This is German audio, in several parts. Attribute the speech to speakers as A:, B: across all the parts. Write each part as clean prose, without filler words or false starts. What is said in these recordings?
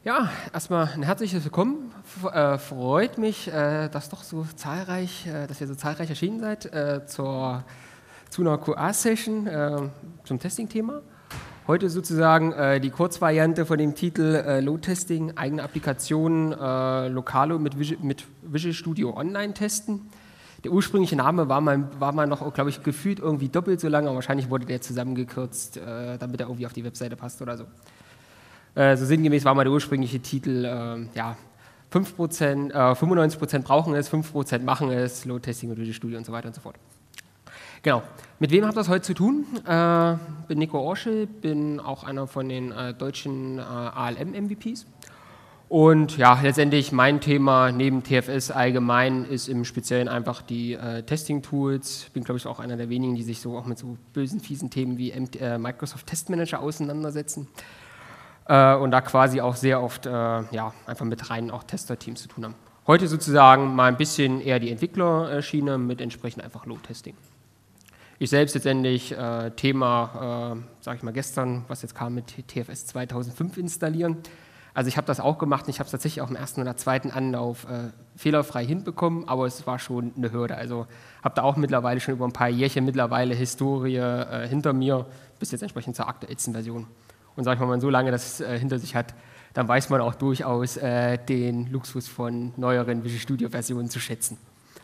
A: Ja, erstmal ein herzliches Willkommen. Freut mich, dass ihr so zahlreich erschienen seid zu einer QA-Session zum Testing-Thema. Heute sozusagen die Kurzvariante von dem Titel Load-Testing, eigene Applikationen lokal mit Visual Studio Online testen. Der ursprüngliche Name war mal noch, glaube ich, gefühlt irgendwie doppelt so lang, aber wahrscheinlich wurde der zusammengekürzt, damit er irgendwie auf die Webseite passt oder so. So sinngemäß war mal der ursprüngliche Titel, 95% brauchen es, 5% machen es, Load-Testing mit Visual Studio und so weiter und so fort. Genau. Mit wem habt ihr das heute zu tun? Bin Nico Orschel, bin auch einer von den deutschen ALM-MVPs. Und ja, letztendlich mein Thema neben TFS allgemein ist im Speziellen einfach die Testing-Tools. Bin, glaube ich, auch einer der wenigen, die sich so auch mit so bösen, fiesen Themen wie Microsoft Test Manager auseinandersetzen. Und da quasi auch sehr oft einfach mit reinen auch Tester-Teams zu tun haben. Heute sozusagen mal ein bisschen eher die Entwicklerschiene mit entsprechend einfach Load-Testing. Ich selbst letztendlich Thema, sage ich mal gestern, was jetzt kam mit TFS 2005 installieren. Also ich habe das auch gemacht und ich habe es tatsächlich auch im ersten oder zweiten Anlauf fehlerfrei hinbekommen, aber es war schon eine Hürde. Also habe da auch mittlerweile schon über ein paar Jährchen Historie hinter mir, bis jetzt entsprechend zur aktuellsten Version. Und sag ich mal, wenn man so lange das hinter sich hat, dann weiß man auch durchaus den Luxus von neueren Visual Studio Versionen zu schätzen.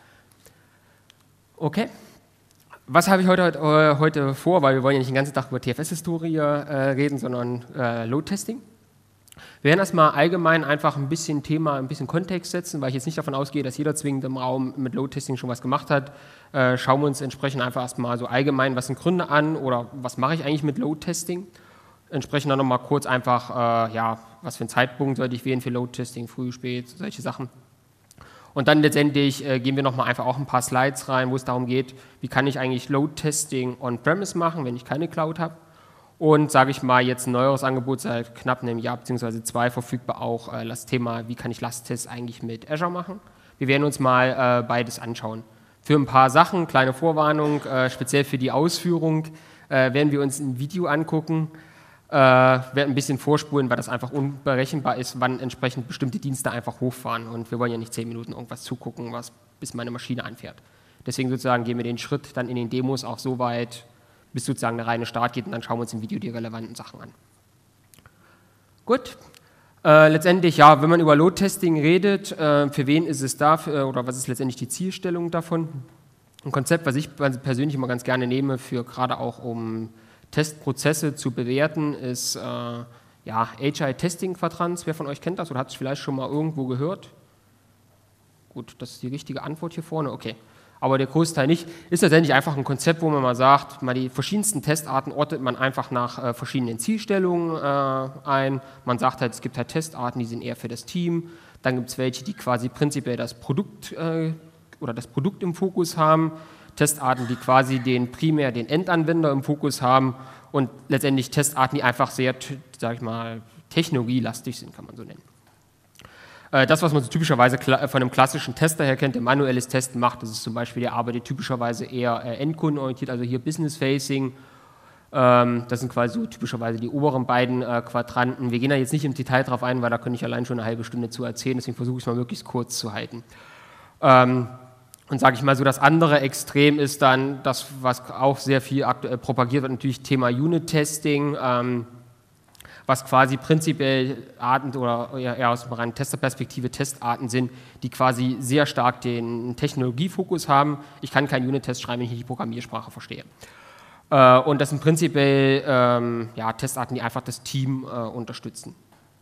A: Okay, was habe ich heute vor, weil wir wollen ja nicht den ganzen Tag über TFS-Historie reden, sondern Load-Testing. Wir werden erstmal allgemein einfach ein bisschen Kontext setzen, weil ich jetzt nicht davon ausgehe, dass jeder zwingend im Raum mit Load-Testing schon was gemacht hat. Schauen wir uns entsprechend einfach erstmal so allgemein, was sind Gründe an oder was mache ich eigentlich mit Load-Testing. Entsprechend dann nochmal kurz einfach, was für einen Zeitpunkt sollte ich wählen für Load-Testing, früh, spät, solche Sachen. Und dann letztendlich gehen wir nochmal einfach auch ein paar Slides rein, wo es darum geht, wie kann ich eigentlich Load-Testing on-premise machen, wenn ich keine Cloud habe. Und sage ich mal, jetzt ein neueres Angebot seit knapp einem Jahr bzw. 2 verfügbar auch das Thema, wie kann ich Lasttests eigentlich mit Azure machen. Wir werden uns mal beides anschauen. Für ein paar Sachen, kleine Vorwarnung, speziell für die Ausführung, werden wir uns ein Video angucken. Werden ein bisschen vorspulen, weil das einfach unberechenbar ist, wann entsprechend bestimmte Dienste einfach hochfahren. Und wir wollen ja nicht 10 Minuten irgendwas zugucken, bis meine Maschine anfährt. Deswegen sozusagen gehen wir den Schritt dann in den Demos auch so weit, bis sozusagen der reine Start geht und dann schauen wir uns im Video die relevanten Sachen an. Gut. Letztendlich, ja, wenn man über Load-Testing redet, für wen ist es da oder was ist letztendlich die Zielstellung davon? Ein Konzept, was ich persönlich immer ganz gerne nehme, für gerade auch um Testprozesse zu bewerten, ist Agile Testing Quadrants. Wer von euch kennt das oder hat es vielleicht schon mal irgendwo gehört? Gut, das ist die richtige Antwort hier vorne, okay. Aber der Großteil nicht. Ist letztendlich einfach ein Konzept, wo man mal sagt, die verschiedensten Testarten ordnet man einfach nach verschiedenen Zielstellungen ein. Man sagt halt, es gibt halt Testarten, die sind eher für das Team. Dann gibt es welche, die quasi prinzipiell das Produkt im Fokus haben. Testarten, die quasi primär den Endanwender im Fokus haben und letztendlich Testarten, die einfach sehr, sag ich mal, technologielastig sind, kann man so nennen. Das, was man so typischerweise von einem klassischen Tester her kennt, der manuelles Testen macht, das ist zum Beispiel, der arbeitet typischerweise eher endkundenorientiert, also hier Business-Facing. Das sind quasi so typischerweise die oberen beiden Quadranten. Wir gehen da jetzt nicht im Detail drauf ein, weil da könnte ich allein schon eine halbe Stunde zu erzählen, deswegen versuche ich es mal möglichst kurz zu halten. Und sage ich mal so, das andere Extrem ist dann das, was auch sehr viel aktuell propagiert wird, natürlich Thema Unit-Testing, was quasi prinzipiell Arten oder eher aus einer reinen Testerperspektive Testarten sind, die quasi sehr stark den Technologiefokus haben. Ich kann keinen Unit-Test schreiben, wenn ich nicht die Programmiersprache verstehe. Und das sind prinzipiell Testarten, die einfach das Team unterstützen.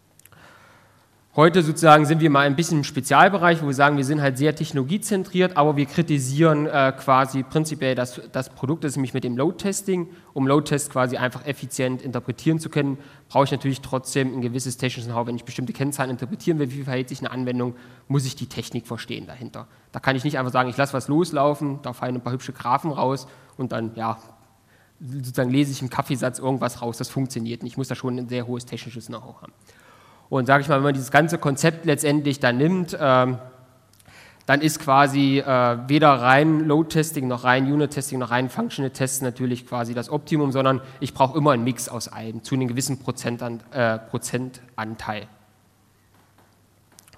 A: Heute sozusagen sind wir mal ein bisschen im Spezialbereich, wo wir sagen, wir sind halt sehr technologiezentriert, aber wir kritisieren quasi prinzipiell das Produkt, das ist nämlich mit dem Load-Testing. Um Load-Test quasi einfach effizient interpretieren zu können, brauche ich natürlich trotzdem ein gewisses technisches Know-how. Wenn ich bestimmte Kennzahlen interpretieren will, wie verhält sich eine Anwendung, muss ich die Technik verstehen dahinter. Da kann ich nicht einfach sagen, ich lasse was loslaufen, da fallen ein paar hübsche Graphen raus und dann, sozusagen lese ich im Kaffeesatz irgendwas raus. Das funktioniert nicht. Ich muss da schon ein sehr hohes technisches Know-how haben. Und sage ich mal, wenn man dieses ganze Konzept letztendlich dann nimmt, dann ist quasi weder rein Load-Testing noch rein Unit-Testing noch rein Functional-Tests natürlich quasi das Optimum, sondern ich brauche immer einen Mix aus allem zu einem gewissen Prozentanteil.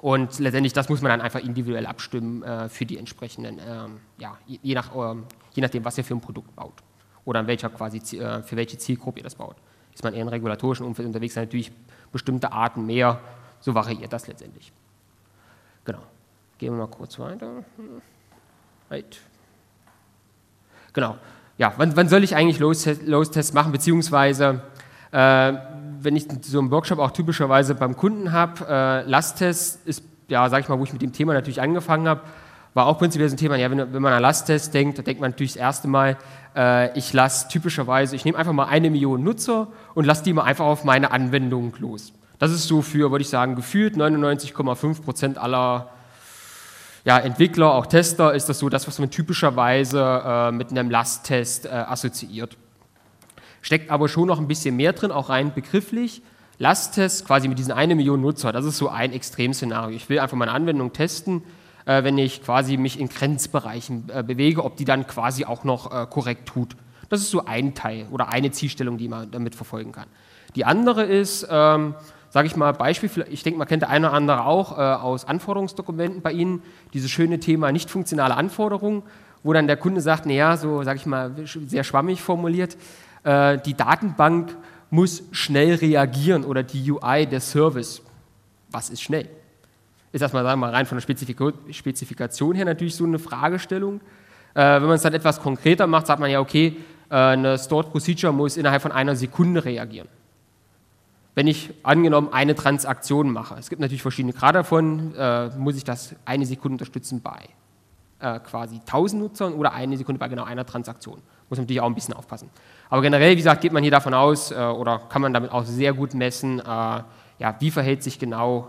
A: Und letztendlich, das muss man dann einfach individuell abstimmen für die entsprechenden, je nachdem, was ihr für ein Produkt baut oder für welche Zielgruppe ihr das baut. Ist man eher im regulatorischen Umfeld unterwegs, dann natürlich bestimmte Arten mehr, so variiert das letztendlich. Genau. Gehen wir mal kurz weiter. Right. Genau. Ja, wann soll ich eigentlich Load-Tests machen, beziehungsweise wenn ich so einen Workshop auch typischerweise beim Kunden habe, Lasttest ist, ja, sag ich mal, wo ich mit dem Thema natürlich angefangen habe, war auch prinzipiell so ein Thema, ja, wenn man an Lasttest denkt, da denkt man natürlich das erste Mal, ich nehme einfach mal 1 Million Nutzer und lasse die mal einfach auf meine Anwendung los. Das ist so für, würde ich sagen, gefühlt 99,5% aller Entwickler, auch Tester, ist das so das, was man typischerweise mit einem Lasttest assoziiert. Steckt aber schon noch ein bisschen mehr drin, auch rein begrifflich. Lasttest quasi mit diesen 1 Million Nutzer, das ist so ein Extremszenario. Ich will einfach meine Anwendung testen, wenn ich quasi mich in Grenzbereichen bewege, ob die dann quasi auch noch korrekt tut. Das ist so ein Teil oder eine Zielstellung, die man damit verfolgen kann. Die andere ist, sage ich mal, Beispiel, ich denke, man kennt der eine oder andere auch aus Anforderungsdokumenten bei Ihnen, dieses schöne Thema nicht funktionale Anforderungen, wo dann der Kunde sagt, naja, so sage ich mal, sehr schwammig formuliert, die Datenbank muss schnell reagieren oder die UI, der Service. Was ist schnell? Ist erstmal, sagen wir mal, rein von der Spezifikation her natürlich so eine Fragestellung. Wenn man es dann etwas konkreter macht, sagt man ja, okay, eine Stored Procedure muss innerhalb von 1 Sekunde reagieren. Wenn ich angenommen eine Transaktion mache, es gibt natürlich verschiedene Grade davon, muss ich das 1 Sekunde unterstützen bei quasi 1000 Nutzern oder 1 Sekunde bei genau einer Transaktion. Muss man natürlich auch ein bisschen aufpassen. Aber generell, wie gesagt, geht man hier davon aus oder kann man damit auch sehr gut messen, wie verhält sich genau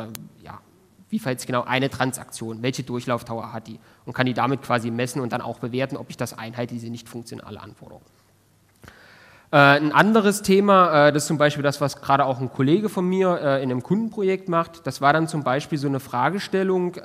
A: eine Transaktion, welche Durchlaufdauer hat die und kann die damit quasi messen und dann auch bewerten, ob ich das einhalte, diese nicht funktionale Anforderung. Ein anderes Thema, das ist zum Beispiel das, was gerade auch ein Kollege von mir in einem Kundenprojekt macht, das war dann zum Beispiel so eine Fragestellung,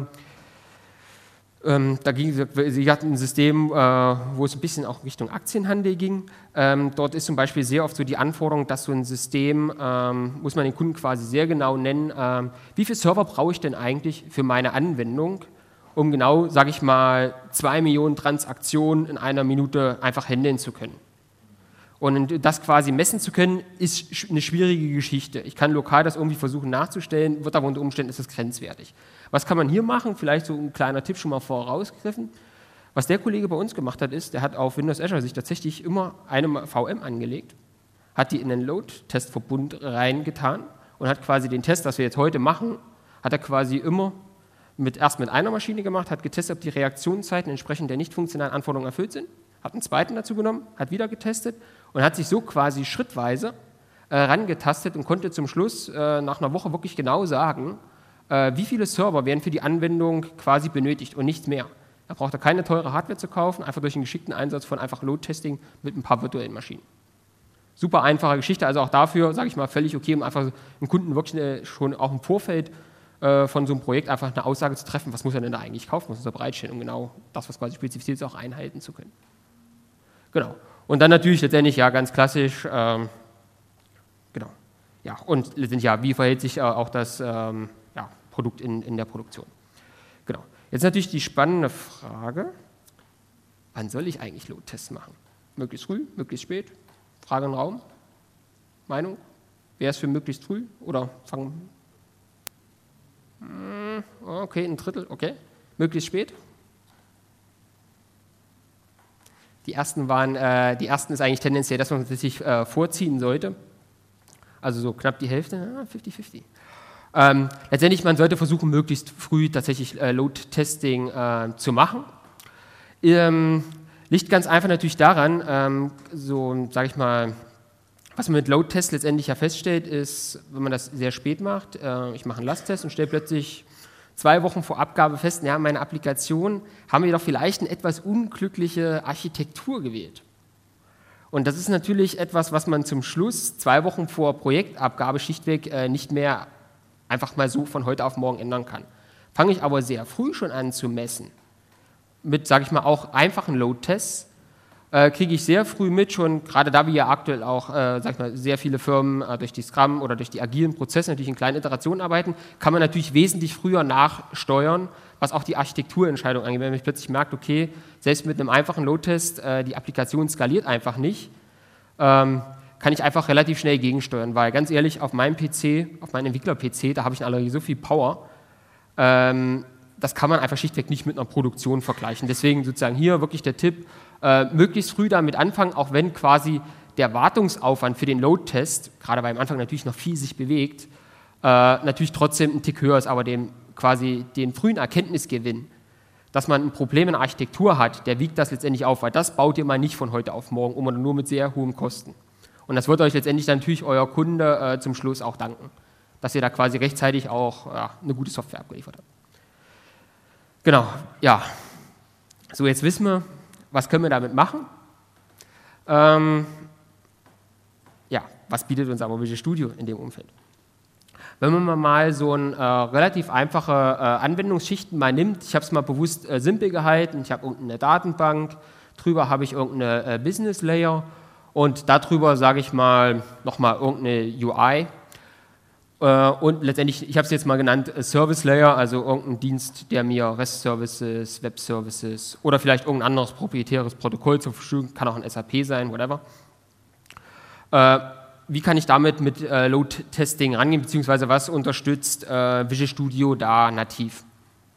A: sie hatten ein System, wo es ein bisschen auch Richtung Aktienhandel ging. Dort ist zum Beispiel sehr oft so die Anforderung, dass so ein System, muss man den Kunden quasi sehr genau nennen, wie viele Server brauche ich denn eigentlich für meine Anwendung, um genau, sage ich mal, 2 Millionen Transaktionen in einer Minute einfach handeln zu können. Und das quasi messen zu können, ist eine schwierige Geschichte. Ich kann lokal das irgendwie versuchen nachzustellen, wird aber unter Umständen ist das grenzwertig. Was kann man hier machen? Vielleicht so ein kleiner Tipp schon mal vorausgegriffen. Was der Kollege bei uns gemacht hat, ist, der hat auf Windows Azure sich tatsächlich immer eine VM angelegt, hat die in den Load-Test-Verbund reingetan und hat quasi den Test, das wir jetzt heute machen, hat er quasi immer erst mit einer Maschine gemacht, hat getestet, ob die Reaktionszeiten entsprechend der nicht funktionalen Anforderungen erfüllt sind, hat einen zweiten dazu genommen, hat wieder getestet und hat sich so quasi schrittweise rangetastet und konnte zum Schluss nach einer Woche wirklich genau sagen, wie viele Server werden für die Anwendung quasi benötigt und nichts mehr. Er braucht keine teure Hardware zu kaufen, einfach durch einen geschickten Einsatz von einfach Load-Testing mit ein paar virtuellen Maschinen. Super einfache Geschichte, also auch dafür, sage ich mal, völlig okay, um einfach einen Kunden wirklich schon auch im Vorfeld von so einem Projekt einfach eine Aussage zu treffen, was muss er denn da eigentlich kaufen, was muss er bereitstellen, um genau das, was quasi spezifiziert ist, auch einhalten zu können. Genau. Und dann natürlich letztendlich, ja, ganz klassisch, genau. Ja, und letztendlich, ja, wie verhält sich auch das Produkt in der Produktion. Genau. Jetzt natürlich die spannende Frage, wann soll ich eigentlich Load-Tests machen? Möglichst früh, möglichst spät? Frage im Raum? Meinung? Wer ist für möglichst früh? Oder fangen? Okay, ein Drittel, okay. Möglichst spät? Die ersten ist eigentlich tendenziell, dass man sich vorziehen sollte. Also so knapp die Hälfte, 50-50. Letztendlich, man sollte versuchen, möglichst früh tatsächlich Load-Testing zu machen. Liegt ganz einfach natürlich daran, so sage ich mal, was man mit Load-Tests letztendlich ja feststellt, ist, wenn man das sehr spät macht, ich mache einen Lasttest und stelle plötzlich 2 Wochen vor Abgabe fest, ja, meine Applikation haben wir doch vielleicht eine etwas unglückliche Architektur gewählt. Und das ist natürlich etwas, was man zum Schluss 2 Wochen vor Projektabgabe schlichtweg nicht mehr einfach mal so von heute auf morgen ändern kann. Fange ich aber sehr früh schon an zu messen, mit, sage ich mal, auch einfachen Load-Tests, kriege ich sehr früh mit, schon gerade da wir ja aktuell auch sag ich mal, sehr viele Firmen durch die Scrum oder durch die agilen Prozesse natürlich in kleinen Iterationen arbeiten, kann man natürlich wesentlich früher nachsteuern, was auch die Architekturentscheidung angeht. Wenn man plötzlich merkt, okay, selbst mit einem einfachen Load-Test, die Applikation skaliert einfach nicht, kann ich einfach relativ schnell gegensteuern, weil ganz ehrlich, auf meinem PC, auf meinem Entwickler-PC, da habe ich in aller Regel so viel Power, das kann man einfach schlichtweg nicht mit einer Produktion vergleichen. Deswegen sozusagen hier wirklich der Tipp, möglichst früh damit anfangen, auch wenn quasi der Wartungsaufwand für den Load-Test, gerade weil am Anfang natürlich noch viel sich bewegt, natürlich trotzdem ein Tick höher ist, aber quasi den frühen Erkenntnisgewinn, dass man ein Problem in der Architektur hat, der wiegt das letztendlich auf, weil das baut ihr mal nicht von heute auf morgen um oder nur mit sehr hohen Kosten. Und das wird euch letztendlich dann natürlich euer Kunde zum Schluss auch danken, dass ihr da quasi rechtzeitig auch eine gute Software abgeliefert habt. Genau, ja. So, jetzt wissen wir, was können wir damit machen. Ja, was bietet uns aber Visual Studio in dem Umfeld? Wenn man mal so eine relativ einfache Anwendungsschichten mal nimmt, ich habe es mal bewusst simpel gehalten, ich habe irgendeine Datenbank, drüber habe ich irgendeine Business Layer und darüber sage ich mal nochmal irgendeine UI und letztendlich, ich habe es jetzt mal genannt, Service Layer, also irgendein Dienst, der mir REST Services, Web Services oder vielleicht irgendein anderes proprietäres Protokoll zur Verfügung, kann auch ein SAP sein, whatever. Wie kann ich damit mit Load-Testing rangehen, beziehungsweise was unterstützt Visual Studio da nativ?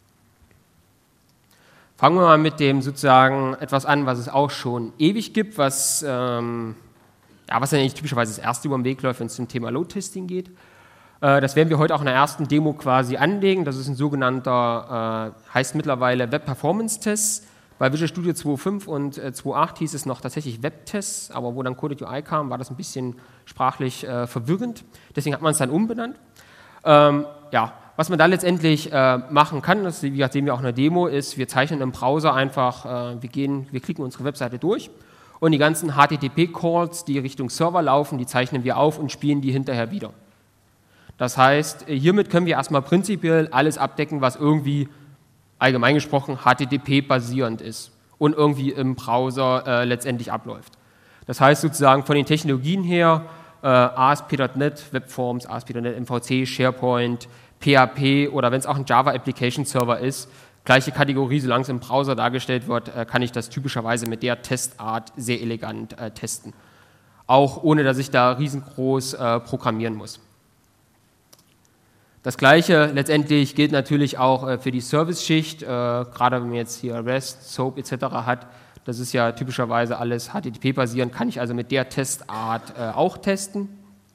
A: Fangen wir mal mit dem sozusagen etwas an, was es auch schon ewig gibt, was ja eigentlich typischerweise das erste über den Weg läuft, wenn es zum Thema Load-Testing geht. Das werden wir heute auch in der ersten Demo quasi anlegen. Das ist ein sogenannter, heißt mittlerweile Web Performance Test. Bei Visual Studio 2.5 und 2.8 hieß es noch tatsächlich Web-Tests, aber wo dann Coded UI kam, war das ein bisschen sprachlich verwirrend. Deswegen hat man es dann umbenannt. Ja, was man da letztendlich machen kann, das wie gesagt, sehen wir auch in der Demo, ist, wir zeichnen im Browser einfach, wir klicken unsere Webseite durch und die ganzen HTTP-Calls, die Richtung Server laufen, die zeichnen wir auf und spielen die hinterher wieder. Das heißt, hiermit können wir erstmal prinzipiell alles abdecken, was irgendwie allgemein gesprochen HTTP-basierend ist und irgendwie im Browser letztendlich abläuft. Das heißt sozusagen von den Technologien her, ASP.NET, Webforms, ASP.NET MVC, SharePoint, PHP oder wenn es auch ein Java Application Server ist, gleiche Kategorie, solange es im Browser dargestellt wird, kann ich das typischerweise mit der Testart sehr elegant testen. Auch ohne, dass ich da riesengroß programmieren muss. Das Gleiche letztendlich gilt natürlich auch für die Service-Schicht, gerade wenn man jetzt hier REST, SOAP etc. hat, das ist ja typischerweise alles HTTP-basierend, kann ich also mit der Testart auch testen.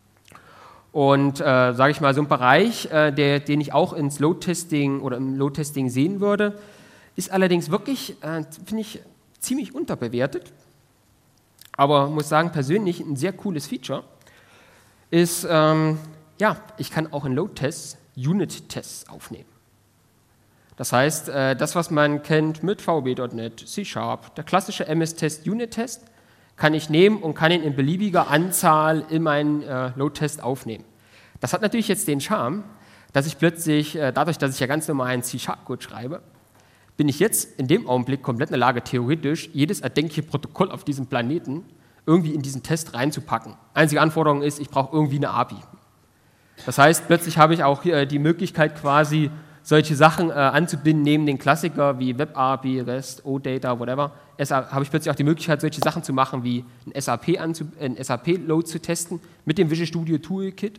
A: Und sage ich mal, so ein Bereich, den ich auch ins Load-Testing oder im Load-Testing sehen würde, ist allerdings wirklich, finde ich, ziemlich unterbewertet, aber muss sagen, persönlich ein sehr cooles Feature, ist, ja, ich kann auch in Load-Tests Unit-Tests aufnehmen. Das heißt, das, was man kennt mit VB.NET, C#, der klassische MS-Test, Unit-Test, kann ich nehmen und kann ihn in beliebiger Anzahl in meinen Load-Test aufnehmen. Das hat natürlich jetzt den Charme, dass ich plötzlich, dadurch, dass ich ja ganz normal einen C#-Code schreibe, bin ich jetzt in dem Augenblick komplett in der Lage, theoretisch jedes erdenkliche Protokoll auf diesem Planeten irgendwie in diesen Test reinzupacken. Einzige Anforderung ist, ich brauche irgendwie eine API. Das heißt, plötzlich habe ich auch die Möglichkeit, quasi solche Sachen anzubinden, neben den Klassiker wie Web-API, REST, OData, whatever, habe ich plötzlich auch die Möglichkeit, solche Sachen zu machen, wie ein SAP-Load zu testen mit dem Visual Studio Toolkit.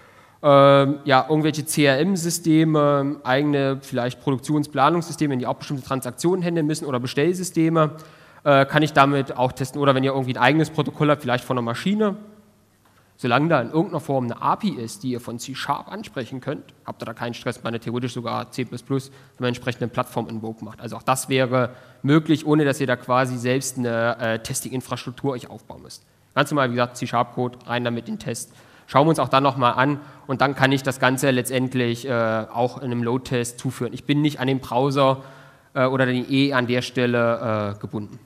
A: Ja, irgendwelche CRM-Systeme, eigene vielleicht Produktionsplanungssysteme, die auch bestimmte Transaktionen handeln müssen oder Bestellsysteme, kann ich damit auch testen. Oder wenn ihr irgendwie ein eigenes Protokoll habt, vielleicht von einer Maschine, solange da in irgendeiner Form eine API ist, die ihr von C# ansprechen könnt, habt ihr da keinen Stress, meine theoretisch sogar C++, wenn man entsprechend eine Plattform-Invoke macht. Also auch das wäre möglich, ohne dass ihr da quasi selbst eine Testing-Infrastruktur euch aufbauen müsst. Ganz normal, wie gesagt, C#-Code, rein damit in den Test. Schauen wir uns auch dann nochmal an und dann kann ich das Ganze letztendlich auch in einem Load-Test zuführen. Ich bin nicht an den Browser oder den an der Stelle gebunden.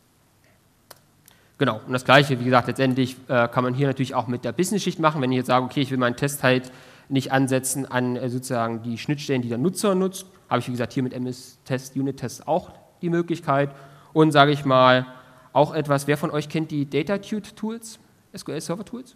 A: Genau, und das Gleiche, wie gesagt, letztendlich kann man hier natürlich auch mit der Business-Schicht machen, wenn ich jetzt sage, okay, ich will meinen Test halt nicht ansetzen an sozusagen die Schnittstellen, die der Nutzer nutzt, habe ich, wie gesagt, hier mit MS-Test, Unit-Test auch die Möglichkeit und, sage ich mal, Auch etwas, wer von euch kennt die DataTube-Tools, SQL-Server-Tools?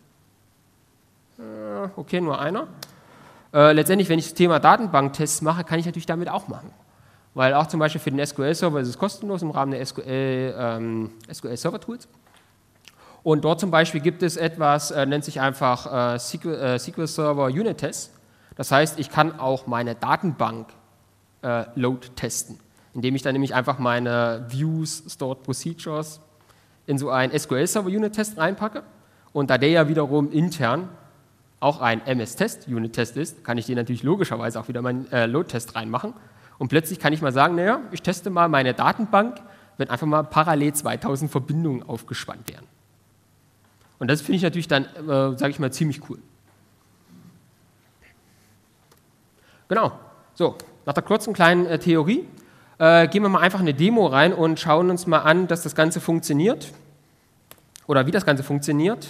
A: Okay, nur einer. Letztendlich, wenn ich das Thema Datenbanktests mache, kann ich natürlich damit auch machen. Weil auch zum Beispiel für den SQL-Server ist es kostenlos im Rahmen der SQL-Server-Tools. Und dort zum Beispiel gibt es etwas, nennt sich einfach SQL Server Unit Test. Das heißt, ich kann auch meine Datenbank Load testen, indem ich dann nämlich einfach meine Views, Stored Procedures in so einen SQL Server Unit Test reinpacke. Und da der ja wiederum intern auch ein MS-Test, Unit-Test ist, kann ich den natürlich logischerweise auch wieder meinen Load-Test reinmachen. Und plötzlich kann ich mal sagen, naja, ich teste mal meine Datenbank, wenn einfach mal parallel 2000 Verbindungen aufgespannt werden. Und das finde ich natürlich dann, sage ich mal, ziemlich cool. Genau, so, nach der kurzen kleinen Theorie gehen wir mal einfach eine Demo rein und schauen uns mal an, dass das Ganze funktioniert. Oder wie das Ganze funktioniert.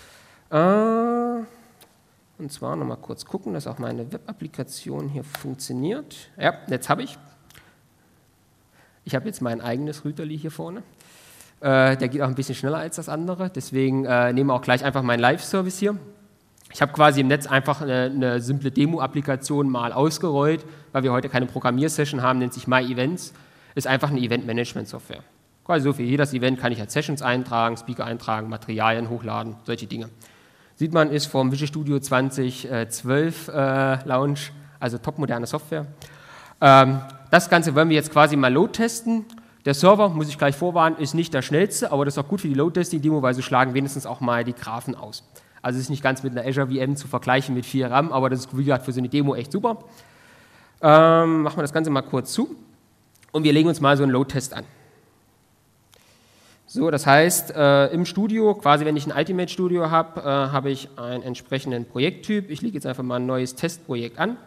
A: Und zwar nochmal kurz gucken, dass auch meine Web-Applikation hier funktioniert. Ja, jetzt habe ich. Ich habe jetzt mein eigenes Routerli hier vorne. Der geht auch ein bisschen schneller als das andere, deswegen nehmen wir auch gleich einfach meinen Live-Service hier. Ich habe quasi im Netz einfach eine simple Demo-Applikation mal ausgerollt, weil wir heute keine Programmiersession haben, nennt sich MyEvents, ist einfach eine Event-Management-Software. Quasi so für jedes Event kann ich halt Sessions eintragen, Speaker eintragen, Materialien hochladen, solche Dinge. Sieht man, ist vom Visual Studio 2012 Launch, also topmoderne Software. Das Ganze wollen wir jetzt quasi mal Load testen. Der Server, muss ich gleich vorwarnen, ist nicht der schnellste, aber das ist auch gut für die Load-Testing-Demo, weil sie schlagen wenigstens auch mal die Graphen aus. Also es ist nicht ganz mit einer Azure VM zu vergleichen mit 4 RAM, aber das ist, wie gesagt, für so eine Demo echt super. Machen wir das Ganze mal kurz zu und wir legen uns mal so einen Load-Test an. So, das heißt, im Studio, quasi wenn ich ein Ultimate Studio habe, habe ich einen entsprechenden Projekttyp. Ich lege jetzt einfach mal ein neues Testprojekt an.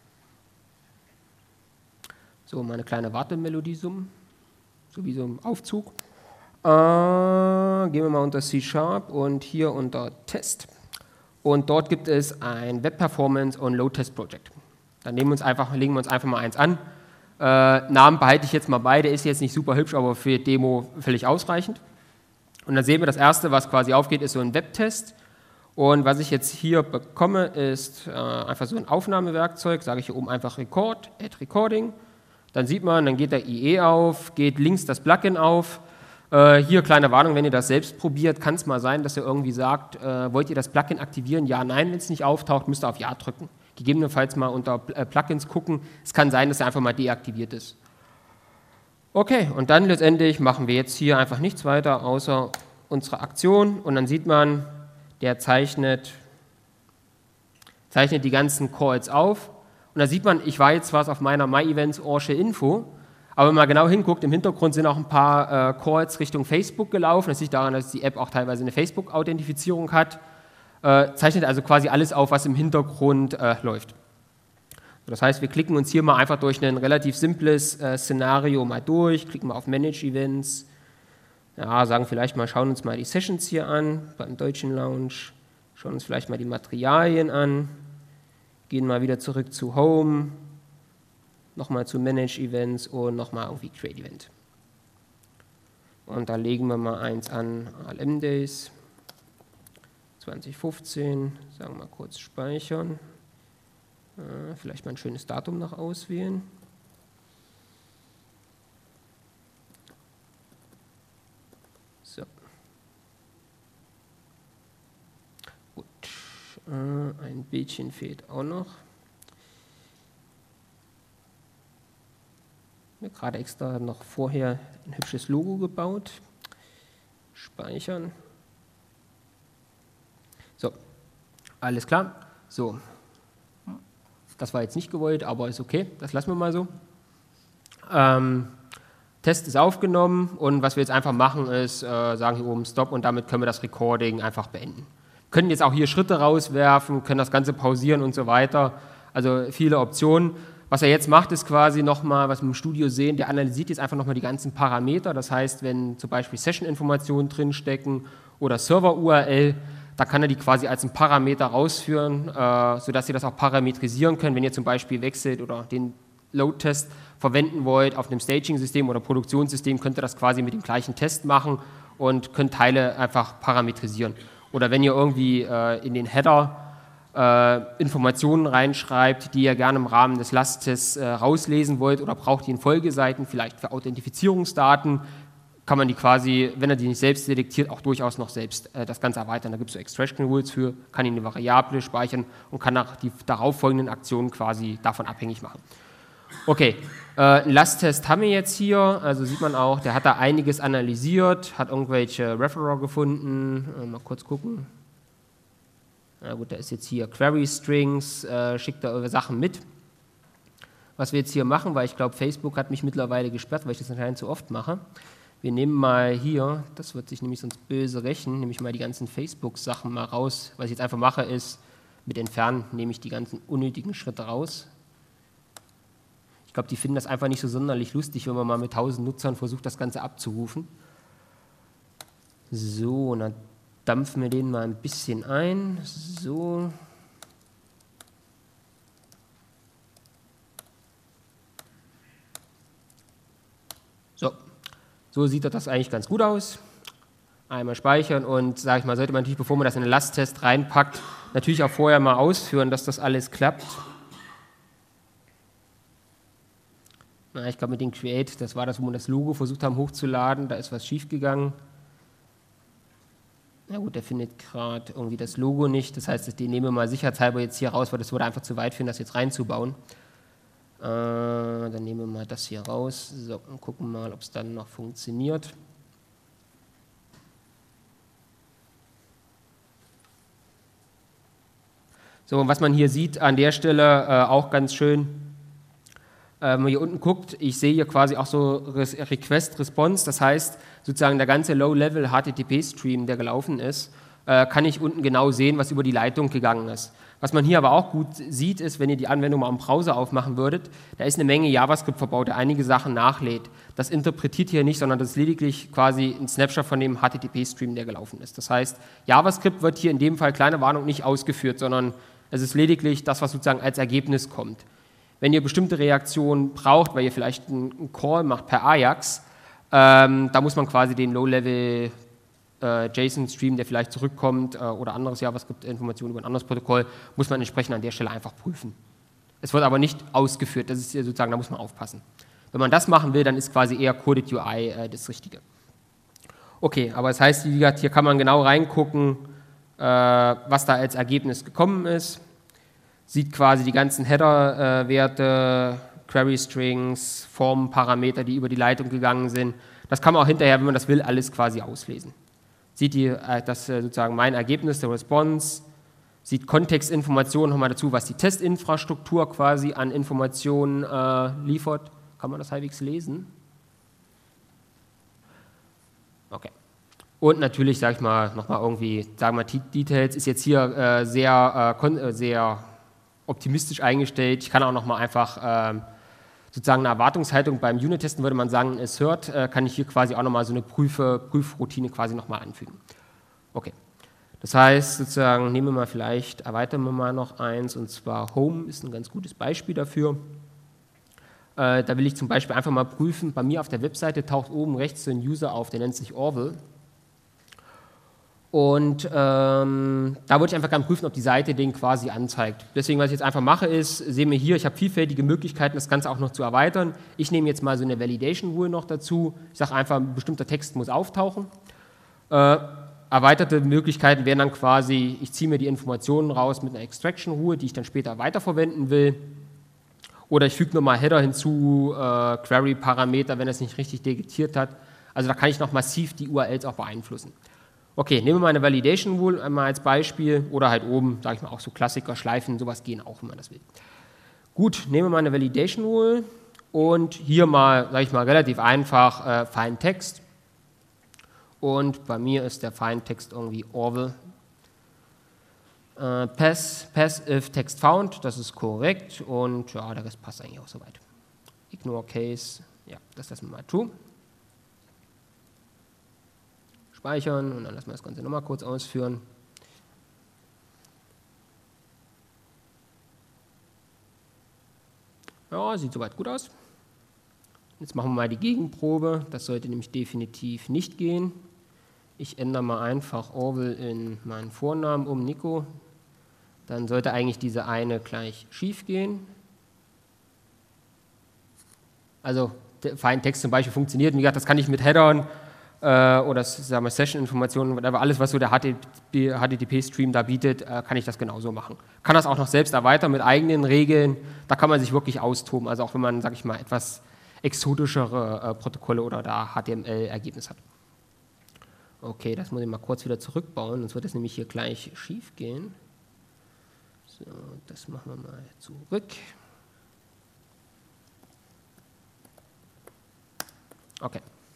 A: So, mal eine kleine Wartemelodie summen, so wie so ein Aufzug. Gehen wir mal unter C# und hier unter Test. Und dort gibt es ein Web Performance und Load Test Project. Dann legen wir uns einfach mal eins an. Namen behalte ich jetzt mal bei, der ist jetzt nicht super hübsch, aber für Demo völlig ausreichend. Und dann sehen wir, das erste, was quasi aufgeht, ist so ein Webtest. Und was ich jetzt hier bekomme, ist einfach so ein Aufnahmewerkzeug, sage ich hier oben einfach Record, Add Recording. Dann sieht man, dann geht der IE auf, geht links das Plugin auf. Hier kleine Warnung, wenn ihr das selbst probiert, kann es mal sein, dass ihr irgendwie sagt, wollt ihr das Plugin aktivieren? Ja, nein, wenn es nicht auftaucht, müsst ihr auf Ja drücken. Gegebenenfalls mal unter Plugins gucken. Es kann sein, dass er einfach mal deaktiviert ist. Okay, und dann letztendlich machen wir jetzt hier einfach nichts weiter, außer unsere Aktion. Und dann sieht man, der zeichnet die ganzen Calls auf. Und da sieht man, ich war jetzt zwar auf meiner MyEvents Orche Info, aber wenn man genau hinguckt, im Hintergrund sind auch ein paar Calls Richtung Facebook gelaufen. Das liegt daran, dass die App auch teilweise eine Facebook-Authentifizierung hat. Zeichnet also quasi alles auf, was im Hintergrund läuft. Das heißt, wir klicken uns hier mal einfach durch ein relativ simples Szenario mal durch, klicken mal auf Manage Events, ja, sagen vielleicht mal, schauen uns mal die Sessions hier an, beim deutschen Launch, schauen uns vielleicht mal die Materialien an, gehen mal wieder zurück zu Home, nochmal zu Manage Events und nochmal irgendwie Create Event. Und da legen wir mal eins an, ALM Days. 2015, sagen wir mal kurz speichern, vielleicht mal ein schönes Datum noch auswählen. So. Gut, ein Bildchen fehlt auch noch. Ich habe gerade extra noch vorher ein hübsches Logo gebaut. Speichern. So, alles klar. So, das war jetzt nicht gewollt, aber ist okay, das lassen wir mal so. Test ist aufgenommen und was wir jetzt einfach machen ist, sagen hier oben Stop und damit können wir das Recording einfach beenden. Wir können jetzt auch hier Schritte rauswerfen, können das Ganze pausieren und so weiter, also viele Optionen. Was er jetzt macht, ist quasi nochmal, was wir im Studio sehen, der analysiert jetzt einfach nochmal die ganzen Parameter, das heißt, wenn zum Beispiel Session-Informationen drinstecken oder Server-URL, da kann er die quasi als einen Parameter rausführen, sodass Sie das auch parametrisieren können, wenn ihr zum Beispiel wechselt oder den Load-Test verwenden wollt auf einem Staging-System oder Produktionssystem, könnt ihr das quasi mit dem gleichen Test machen und könnt Teile einfach parametrisieren. Oder wenn ihr irgendwie in den Header Informationen reinschreibt, die ihr gerne im Rahmen des Lasttests rauslesen wollt oder braucht ihr in Folgeseiten, vielleicht für Authentifizierungsdaten, kann man die quasi, wenn er die nicht selbst detektiert, auch durchaus noch selbst das Ganze erweitern. Da gibt es so Extraction Rules für, kann ihn eine Variable speichern und kann auch die darauffolgenden Aktionen quasi davon abhängig machen. Okay, einen Lasttest haben wir jetzt hier, also sieht man auch, der hat da einiges analysiert, hat irgendwelche Referrer gefunden, mal kurz gucken. Na gut, da ist jetzt hier Query Strings, schickt da eure Sachen mit. Was wir jetzt hier machen, weil ich glaube, Facebook hat mich mittlerweile gesperrt, weil ich das anscheinend zu oft mache. Wir nehmen mal hier, das wird sich nämlich sonst böse rächen, nehme ich mal die ganzen Facebook-Sachen mal raus. Was ich jetzt einfach mache, ist, mit Entfernen nehme ich die ganzen unnötigen Schritte raus. Ich glaube, die finden das einfach nicht so sonderlich lustig, wenn man mal mit 1000 Nutzern versucht, das Ganze abzurufen. So, dann dampfen wir den mal ein bisschen ein. So. So sieht das eigentlich ganz gut aus. Einmal speichern und, sage ich mal, sollte man natürlich, bevor man das in den Lasttest reinpackt, natürlich auch vorher mal ausführen, dass das alles klappt. Na, ich glaube, mit dem Create, das war das, wo wir das Logo versucht haben hochzuladen, da ist was schiefgegangen. Na gut, der findet gerade irgendwie das Logo nicht, das heißt, den nehmen wir mal sicherheitshalber jetzt hier raus, weil das würde einfach zu weit führen, das jetzt reinzubauen. Dann nehmen wir mal das hier raus, so, und gucken mal, ob es dann noch funktioniert. So, und was man hier sieht an der Stelle auch ganz schön, wenn man hier unten guckt, ich sehe hier quasi auch so Request-Response, das heißt, sozusagen der ganze Low-Level-HTTP-Stream, der gelaufen ist, kann ich unten genau sehen, was über die Leitung gegangen ist. Was man hier aber auch gut sieht, ist, wenn ihr die Anwendung mal im Browser aufmachen würdet, da ist eine Menge JavaScript verbaut, der einige Sachen nachlädt. Das interpretiert hier nicht, sondern das ist lediglich quasi ein Snapshot von dem HTTP-Stream, der gelaufen ist. Das heißt, JavaScript wird hier in dem Fall, kleine Warnung, nicht ausgeführt, sondern es ist lediglich das, was sozusagen als Ergebnis kommt. Wenn ihr bestimmte Reaktionen braucht, weil ihr vielleicht einen Call macht per Ajax, da muss man quasi den Low-Level JSON-Stream, der vielleicht zurückkommt, oder anderes JavaScript-Informationen über ein anderes Protokoll, muss man entsprechend an der Stelle einfach prüfen. Es wird aber nicht ausgeführt, das ist sozusagen, da muss man aufpassen. Wenn man das machen will, dann ist quasi eher Coded UI das Richtige. Okay, aber das heißt, wie gesagt, hier kann man genau reingucken, was da als Ergebnis gekommen ist. Sieht quasi die ganzen Header-Werte, Query-Strings, Form-Parameter, die über die Leitung gegangen sind. Das kann man auch hinterher, wenn man das will, alles quasi auslesen. Sieht das sozusagen mein Ergebnis, der Response, sieht Kontextinformationen nochmal dazu, was die Testinfrastruktur quasi an Informationen liefert. Kann man das halbwegs lesen? Okay. Und natürlich, sage ich mal, nochmal irgendwie, sagen wir mal, Details ist jetzt hier sehr optimistisch eingestellt. Ich kann auch nochmal einfach sozusagen eine Erwartungshaltung beim Unit-Testen, würde man sagen, assert, kann ich hier quasi auch nochmal so eine Prüfroutine quasi nochmal anfügen. Okay. Das heißt, sozusagen, nehmen wir mal vielleicht, erweitern wir mal noch eins, und zwar Home ist ein ganz gutes Beispiel dafür. Da will ich zum Beispiel einfach mal prüfen, bei mir auf der Webseite taucht oben rechts so ein User auf, der nennt sich Orville. Und da würde ich einfach gerne prüfen, ob die Seite den quasi anzeigt. Deswegen, was ich jetzt einfach mache, ist, sehen wir hier, ich habe vielfältige Möglichkeiten, das Ganze auch noch zu erweitern. Ich nehme jetzt mal so eine Validation Rule noch dazu. Ich sage einfach, ein bestimmter Text muss auftauchen. Erweiterte Möglichkeiten wären dann quasi, ich ziehe mir die Informationen raus mit einer Extraction Rule, die ich dann später weiterverwenden will. Oder ich füge nochmal Header hinzu, Query-Parameter, wenn er es nicht richtig detektiert hat. Also da kann ich noch massiv die URLs auch beeinflussen. Okay, nehmen wir mal eine Validation Rule einmal als Beispiel oder halt oben, sage ich mal, auch so Klassiker, Schleifen, sowas gehen auch, wenn man das will. Gut, nehmen wir mal eine Validation Rule und hier mal, sage ich mal, relativ einfach Find Text. Und bei mir ist der Find Text irgendwie Orville. Pass if Text found, das ist korrekt und ja, der Rest passt eigentlich auch soweit. Ignore Case, ja, das lassen wir mal true. Speichern und dann lassen wir das Ganze nochmal kurz ausführen. Ja, sieht soweit gut aus. Jetzt machen wir mal die Gegenprobe. Das sollte nämlich definitiv nicht gehen. Ich ändere mal einfach Orwell in meinen Vornamen um, Nico. Dann sollte eigentlich diese eine gleich schief gehen. Also der Text zum Beispiel funktioniert. Wie gesagt, das kann ich mit Headern oder sagen wir Session-Informationen, aber alles, was so der HTTP-Stream da bietet, kann ich das genauso machen. Kann das auch noch selbst erweitern mit eigenen Regeln. Da kann man sich wirklich austoben. Also auch wenn man, sage ich mal, etwas exotischere Protokolle oder da HTML-Ergebnis hat. Okay, das muss ich mal kurz wieder zurückbauen, sonst wird es nämlich hier gleich schief gehen. So, das machen wir mal zurück. Okay.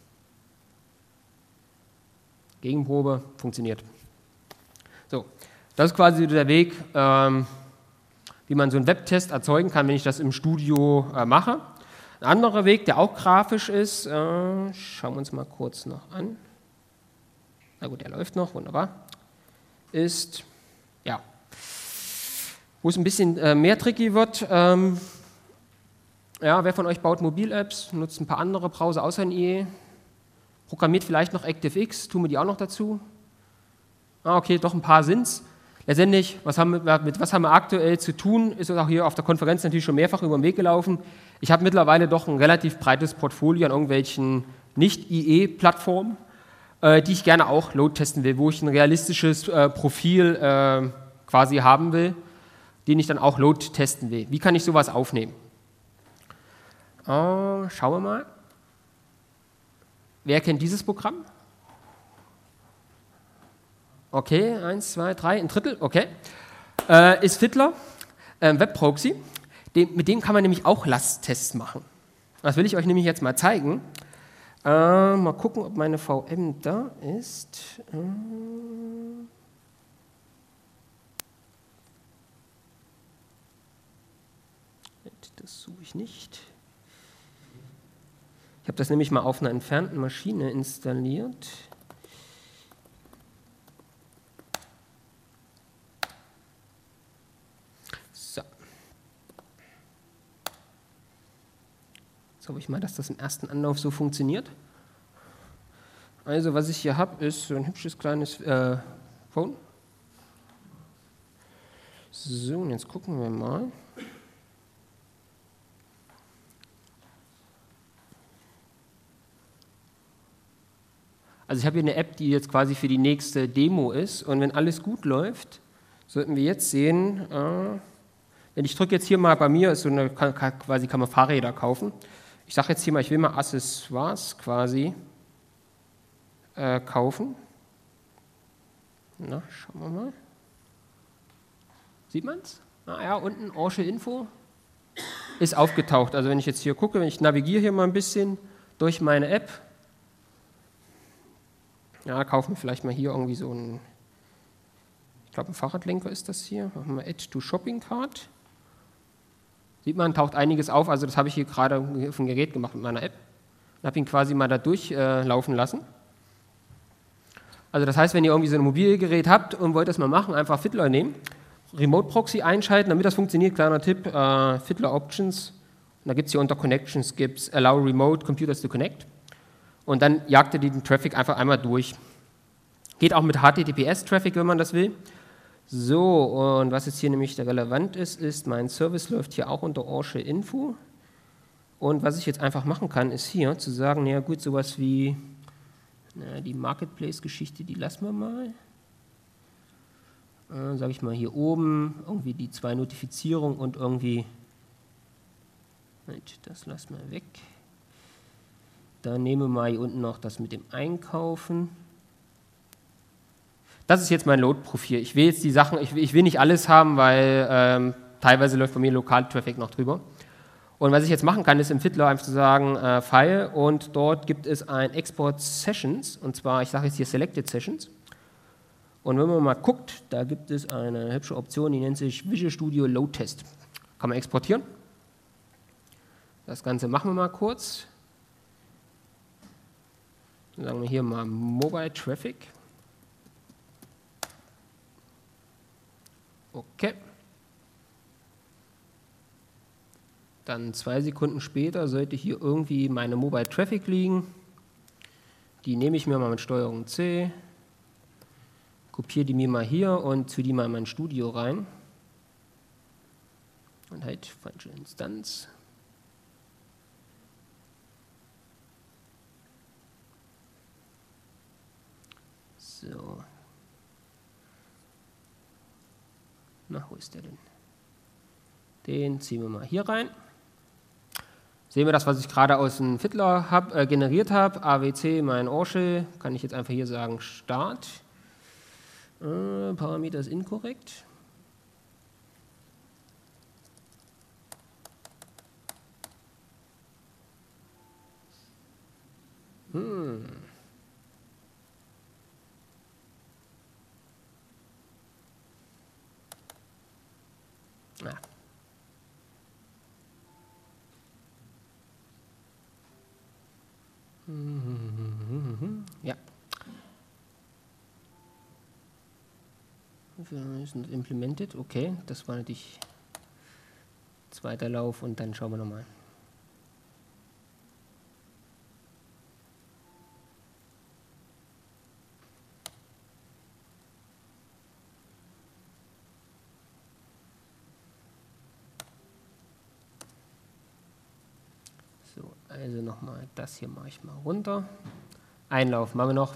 A: Gegenprobe, funktioniert. So, das ist quasi der Weg, wie man so einen Webtest erzeugen kann, wenn ich das im Studio mache. Ein anderer Weg, der auch grafisch ist, schauen wir uns mal kurz noch an. Na gut, der läuft noch, wunderbar. Ist, ja, wo es ein bisschen mehr tricky wird. Ja, wer von euch baut Mobil-Apps, nutzt ein paar andere Browser außer IE, programmiert vielleicht noch ActiveX, tun wir die auch noch dazu? Ah, okay, doch ein paar sind's. Letztendlich, mit was haben wir aktuell zu tun, ist uns auch hier auf der Konferenz natürlich schon mehrfach über den Weg gelaufen. Ich habe mittlerweile doch ein relativ breites Portfolio an irgendwelchen Nicht-IE-Plattformen, die ich gerne auch Load testen will, wo ich ein realistisches Profil quasi haben will, den ich dann auch Load testen will. Wie kann ich sowas aufnehmen? Schauen wir mal. Wer kennt dieses Programm? Okay, 1, 2, 3, ein Drittel, okay. Ist Fiddler, Webproxy. Mit dem kann man nämlich auch Lasttests machen. Das will ich euch nämlich jetzt mal zeigen. Mal gucken, ob meine VM da ist. Das suche ich nicht. Ich habe das nämlich mal auf einer entfernten Maschine installiert. So. Jetzt hoffe ich mal, dass das im ersten Anlauf so funktioniert. Also, was ich hier habe, ist so ein hübsches kleines Phone. So, und jetzt gucken wir mal. Also ich habe hier eine App, die jetzt quasi für die nächste Demo ist, und wenn alles gut läuft, sollten wir jetzt sehen, wenn ich drücke jetzt hier mal, bei mir ist so eine, quasi kann man Fahrräder kaufen. Ich sage jetzt hier mal, ich will mal Accessoires quasi kaufen. Na, schauen wir mal. Sieht man es? Ah ja, unten Orsche Info ist aufgetaucht. Also wenn ich jetzt hier gucke, wenn ich navigiere hier mal ein bisschen durch meine App, ja, kaufen wir vielleicht mal hier irgendwie so ein, ich glaube ein Fahrradlenker ist das hier, machen wir Add to Shopping Cart. Sieht man, taucht einiges auf, also das habe ich hier gerade auf dem Gerät gemacht mit meiner App und habe ihn quasi mal da durchlaufen lassen. Also das heißt, wenn ihr irgendwie so ein Mobilgerät habt und wollt das mal machen, einfach Fiddler nehmen, Remote Proxy einschalten, damit das funktioniert, kleiner Tipp, Fiddler Options, und da gibt es hier unter Connections, gibt es Allow Remote Computers to Connect. Und dann jagt ihr den Traffic einfach einmal durch. Geht auch mit HTTPS-Traffic, wenn man das will. So, und was jetzt hier nämlich relevant ist, ist, mein Service läuft hier auch unter Orsche Info. Und was ich jetzt einfach machen kann, ist hier zu sagen, naja gut, sowas wie die Marketplace-Geschichte, die lassen wir mal. Sage ich mal hier oben, irgendwie die 2 Notifizierungen und irgendwie, das lassen wir weg. Dann nehmen wir mal hier unten noch das mit dem Einkaufen. Das ist jetzt mein Load-Profil. Ich will jetzt die Sachen, ich will nicht alles haben, weil teilweise läuft bei mir Lokal-Traffic noch drüber. Und was ich jetzt machen kann, ist im Fiddler einfach zu sagen, File, und dort gibt es ein Export Sessions, und zwar, ich sage jetzt hier Selected Sessions. Und wenn man mal guckt, da gibt es eine hübsche Option, die nennt sich Visual Studio Load Test. Kann man exportieren. Das Ganze machen wir mal kurz. Dann sagen wir hier mal Mobile Traffic. Okay. Dann 2 Sekunden später sollte hier irgendwie meine Mobile Traffic liegen. Die nehme ich mir mal mit Steuerung C. kopiere die mir mal hier und ziehe die mal in mein Studio rein. Und halt, falsche Instanz. So. Na, wo ist der denn? Den ziehen wir mal hier rein. Sehen wir das, was ich gerade aus dem Fiddler generiert habe. AWC, mein Orchel, kann ich jetzt einfach hier sagen, Start. Parameter ist inkorrekt. Ja. Ja. Wir sind implemented, okay, das war natürlich zweiter Lauf und dann schauen wir nochmal. So, also nochmal, das hier mache ich mal runter. Einlauf machen wir noch.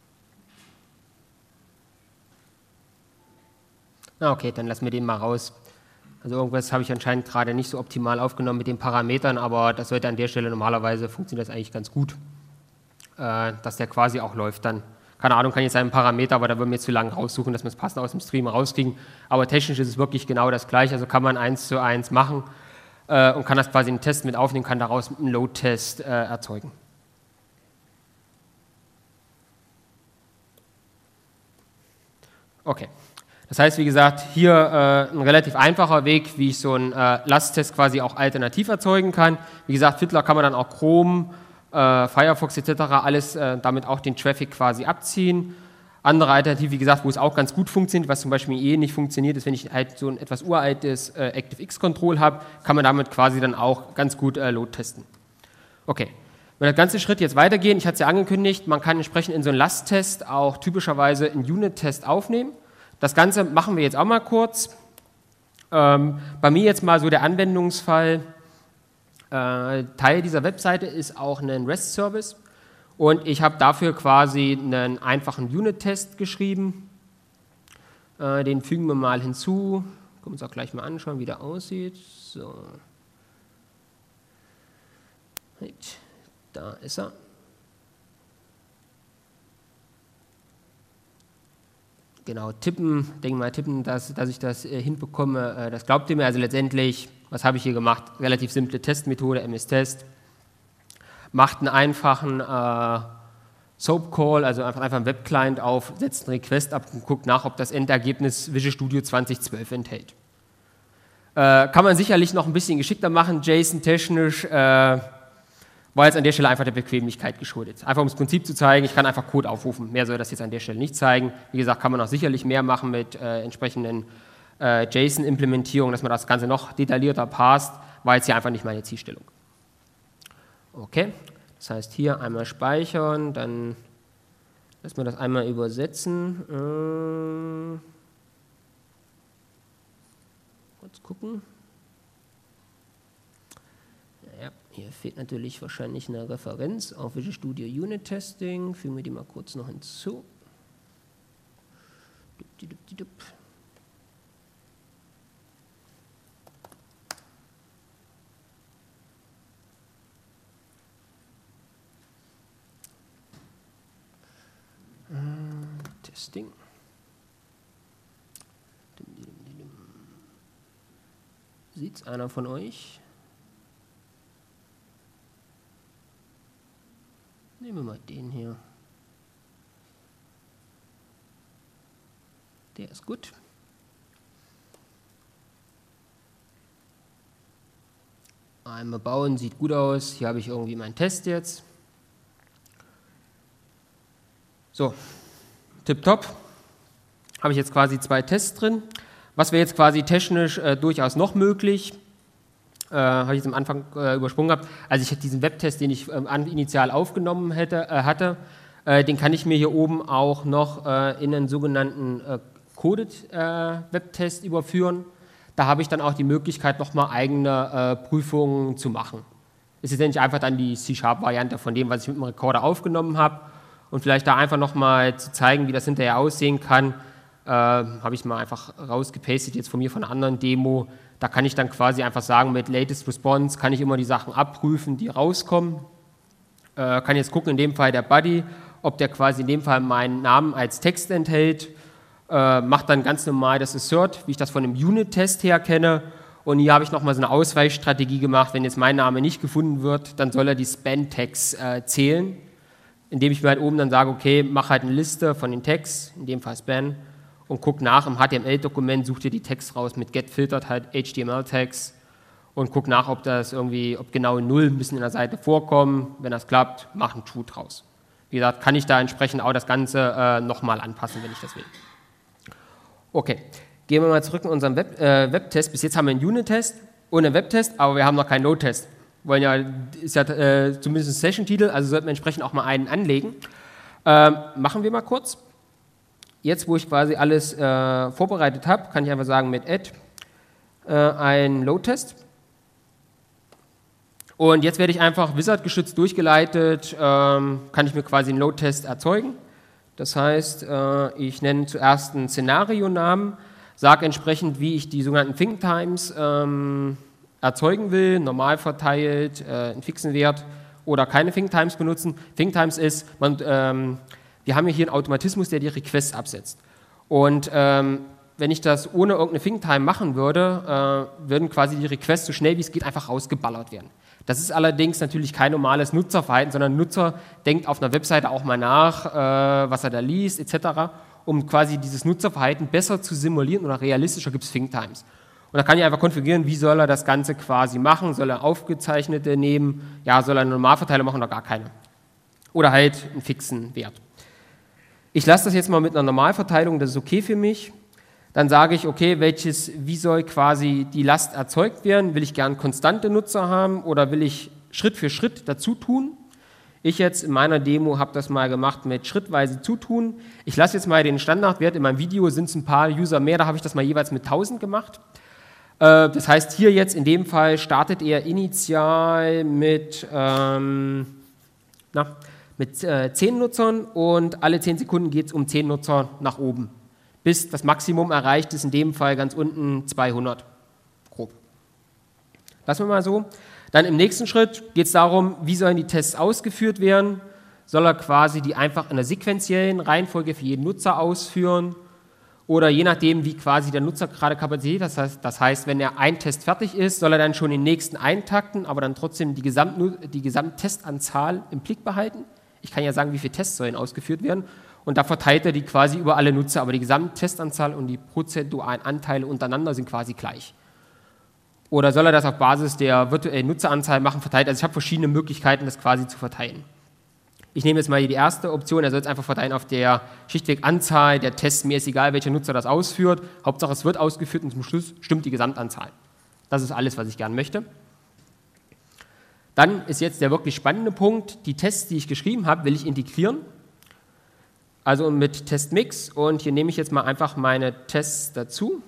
A: Okay, dann lassen wir den mal raus. Also irgendwas habe ich anscheinend gerade nicht so optimal aufgenommen mit den Parametern, aber das sollte an der Stelle normalerweise funktioniert das eigentlich ganz gut, dass der quasi auch läuft dann. Keine Ahnung, kann jetzt sein Parameter, aber da würden wir jetzt zu lange raussuchen, dass wir es passend aus dem Stream rauskriegen. Aber technisch ist es wirklich genau das Gleiche, also kann man 1:1 machen und kann das quasi in den Test mit aufnehmen, kann daraus einen Load-Test erzeugen. Okay. Das heißt, wie gesagt, hier ein relativ einfacher Weg, wie ich so einen Lasttest quasi auch alternativ erzeugen kann. Wie gesagt, Fiddler kann man dann auch Chrome, Firefox etc. alles damit auch den Traffic quasi abziehen. Andere Alternative, wie gesagt, wo es auch ganz gut funktioniert, was zum Beispiel nicht funktioniert, ist, wenn ich halt so ein etwas uraltes ActiveX-Control habe, kann man damit quasi dann auch ganz gut Load testen. Okay. Wenn wir den ganzen Schritt jetzt weitergehen, ich hatte es ja angekündigt, man kann entsprechend in so einen Lasttest auch typischerweise einen Unit-Test aufnehmen. Das Ganze machen wir jetzt auch mal kurz. Bei mir jetzt mal so der Anwendungsfall. Teil dieser Webseite ist auch ein REST-Service und ich habe dafür quasi einen einfachen Unit-Test geschrieben. Den fügen wir mal hinzu. Können wir uns auch gleich mal anschauen, wie der aussieht. So. Da ist er. Genau, tippen, dass ich das hinbekomme, das glaubt ihr mir. Also letztendlich, was habe ich hier gemacht? Relativ simple Testmethode, MS-Test. Macht einen einfachen SOAP-Call, also einfach einen Web-Client auf, setzt einen Request ab und guckt nach, ob das Endergebnis Visual Studio 2012 enthält. Kann man sicherlich noch ein bisschen geschickter machen, JSON-technisch, war jetzt an der Stelle einfach der Bequemlichkeit geschuldet. Einfach um das Prinzip zu zeigen, ich kann einfach Code aufrufen. Mehr soll das jetzt an der Stelle nicht zeigen. Wie gesagt, kann man auch sicherlich mehr machen mit entsprechenden JSON-Implementierungen, dass man das Ganze noch detaillierter passt. War jetzt hier einfach nicht meine Zielstellung. Okay, das heißt hier einmal speichern, dann lassen wir das einmal übersetzen. Kurz gucken. Ja, hier fehlt natürlich wahrscheinlich eine Referenz auf Visual Studio Unit Testing. Fügen wir die mal kurz noch hinzu. Testing. Sieht es einer von euch? Nehmen wir mal den hier. Der ist gut. Einmal bauen, sieht gut aus. Hier habe ich irgendwie meinen Test jetzt. So, tipptopp. Habe ich jetzt quasi 2 Tests drin. Was wäre jetzt quasi technisch durchaus noch möglich? Habe ich jetzt am Anfang übersprungen gehabt. Also ich hätte diesen Webtest, den ich initial aufgenommen hatte, Den kann ich mir hier oben auch noch in einen sogenannten Coded Webtest überführen. Da habe ich dann auch die Möglichkeit, nochmal eigene Prüfungen zu machen. Es ist nicht einfach dann die C#-Variante von dem, was ich mit dem Recorder aufgenommen habe. Und vielleicht da einfach nochmal zu zeigen, wie das hinterher aussehen kann, habe ich mal einfach rausgepastet jetzt von mir von einer anderen Demo. Da kann ich dann quasi einfach sagen, mit Latest Response kann ich immer die Sachen abprüfen, die rauskommen. Kann jetzt gucken, in dem Fall der Body, ob der quasi in dem Fall meinen Namen als Text enthält. Macht dann ganz normal das Assert, wie ich das von einem Unit-Test her kenne. Und hier habe ich nochmal so eine Ausweichstrategie gemacht. Wenn jetzt mein Name nicht gefunden wird, dann soll er die Span-Tags zählen, indem ich mir halt oben dann sage, okay, mach halt eine Liste von den Tags, in dem Fall Span, und guck nach im HTML-Dokument, such dir die Tags raus mit get-filtert halt HTML-Tags und guck nach, ob genaue Null müssen in der Seite vorkommen. Wenn das klappt, mach ein True draus. Wie gesagt, kann ich da entsprechend auch das Ganze nochmal anpassen, wenn ich das will. Okay, gehen wir mal zurück in unseren Webtest. Bis jetzt haben wir einen Unit-Test und einen Webtest, aber wir haben noch keinen Node-Test. Ist ja zumindest ein Session-Titel, also sollten wir entsprechend auch mal einen anlegen. Machen wir mal kurz. Jetzt, wo ich quasi alles vorbereitet habe, kann ich einfach sagen mit add ein Load-Test. Und jetzt werde ich einfach Wizard-geschützt durchgeleitet, kann ich mir quasi einen Load-Test erzeugen. Das heißt, ich nenne zuerst einen Szenarionamen, sage entsprechend, wie ich die sogenannten Think-Times erzeugen will, normal verteilt, einen fixen Wert oder keine Think-Times benutzen. Think-Times ist, wir haben hier einen Automatismus, der die Requests absetzt. Und wenn ich das ohne irgendeine Think-Time machen würde, würden quasi die Requests so schnell wie es geht einfach rausgeballert werden. Das ist allerdings natürlich kein normales Nutzerverhalten, sondern ein Nutzer denkt auf einer Webseite auch mal nach, was er da liest, etc., um quasi dieses Nutzerverhalten besser zu simulieren oder realistischer gibt es Think-Times. Und da kann ich einfach konfigurieren, wie soll er das Ganze quasi machen, soll er aufgezeichnete nehmen, ja, soll er einen Normalverteiler machen oder gar keine. Oder halt einen fixen Wert. Ich lasse das jetzt mal mit einer Normalverteilung, das ist okay für mich. Dann sage ich, okay, wie soll quasi die Last erzeugt werden? Will ich gern konstante Nutzer haben oder will ich Schritt für Schritt dazu tun? Ich jetzt in meiner Demo habe das mal gemacht mit schrittweise zutun. Ich lasse jetzt mal den Standardwert, in meinem Video sind es ein paar User mehr, da habe ich das mal jeweils mit 1000 gemacht. Das heißt, hier jetzt in dem Fall startet er initial mit 10 Nutzern und alle 10 Sekunden geht es um 10 Nutzer nach oben. Bis das Maximum erreicht ist, in dem Fall ganz unten 200, grob. Lassen wir mal so. Dann im nächsten Schritt geht es darum, wie sollen die Tests ausgeführt werden. Soll er quasi die einfach in einer sequenziellen Reihenfolge für jeden Nutzer ausführen oder je nachdem, wie quasi der Nutzer gerade Kapazität hat. Das heißt, wenn ein Test fertig ist, soll er dann schon den nächsten eintakten, aber dann trotzdem die Gesamttestanzahl im Blick behalten. Ich kann ja sagen, wie viele Tests sollen ausgeführt werden. Und da verteilt er die quasi über alle Nutzer, aber die Gesamttestanzahl und die prozentualen Anteile untereinander sind quasi gleich. Oder soll er das auf Basis der virtuellen Nutzeranzahl machen, verteilt? Also ich habe verschiedene Möglichkeiten, das quasi zu verteilen. Ich nehme jetzt mal hier die erste Option, er soll es einfach verteilen auf der schlichtweg Anzahl der Tests. Mir ist egal, welcher Nutzer das ausführt. Hauptsache es wird ausgeführt und zum Schluss stimmt die Gesamtanzahl. Das ist alles, was ich gerne möchte. Dann ist jetzt der wirklich spannende Punkt, die Tests, die ich geschrieben habe, will ich integrieren. Also mit Testmix und hier nehme ich jetzt mal einfach meine Tests dazu.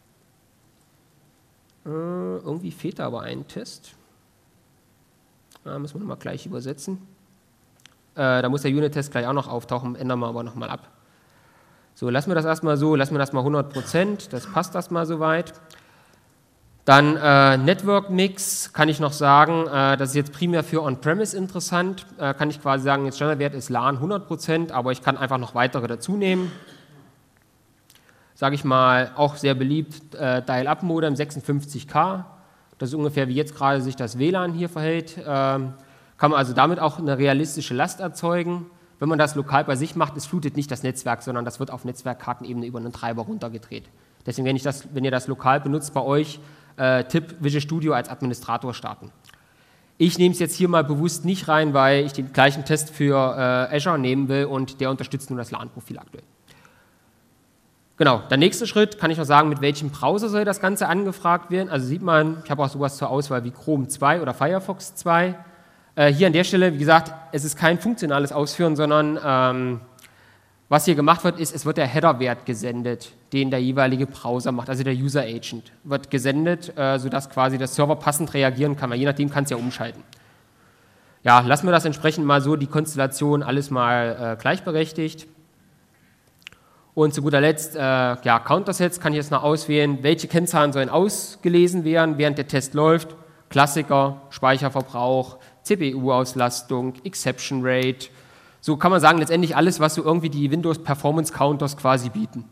A: Irgendwie fehlt da aber ein Test. Müssen wir nochmal gleich übersetzen. Da muss der Unit-Test gleich auch noch auftauchen, ändern wir aber nochmal ab. So, lassen wir das erstmal so, lassen wir das mal 100%, das passt erstmal soweit. Dann Network Mix kann ich noch sagen, das ist jetzt primär für On-Premise interessant, kann ich quasi sagen, jetzt Standardwert ist LAN 100%, aber ich kann einfach noch weitere dazu nehmen. Sage ich mal, auch sehr beliebt, Dial-Up-Modem 56K, das ist ungefähr wie jetzt gerade sich das WLAN hier verhält, kann man also damit auch eine realistische Last erzeugen. Wenn man das lokal bei sich macht, es flutet nicht das Netzwerk, sondern das wird auf Netzwerkkartenebene über einen Treiber runtergedreht. Deswegen, wenn ihr das lokal benutzt bei euch, Tipp, Visual Studio als Administrator starten. Ich nehme es jetzt hier mal bewusst nicht rein, weil ich den gleichen Test für Azure nehmen will und der unterstützt nur das LAN-Profil aktuell. Genau, der nächste Schritt kann ich noch sagen, mit welchem Browser soll das Ganze angefragt werden. Also sieht man, ich habe auch sowas zur Auswahl wie Chrome 2 oder Firefox 2. Hier an der Stelle, wie gesagt, es ist kein funktionales Ausführen, sondern was hier gemacht wird, ist, es wird der Header-Wert gesendet, den der jeweilige Browser macht, also der User-Agent wird gesendet, sodass quasi der Server passend reagieren kann, weil je nachdem kann es ja umschalten. Ja, lassen wir das entsprechend mal so, die Konstellation alles mal gleichberechtigt. Und zu guter Letzt, ja, Countersets kann ich jetzt noch auswählen, welche Kennzahlen sollen ausgelesen werden, während der Test läuft. Klassiker, Speicherverbrauch, CPU-Auslastung, Exception Rate. So kann man sagen, letztendlich alles, was so irgendwie die Windows Performance Counters quasi bieten.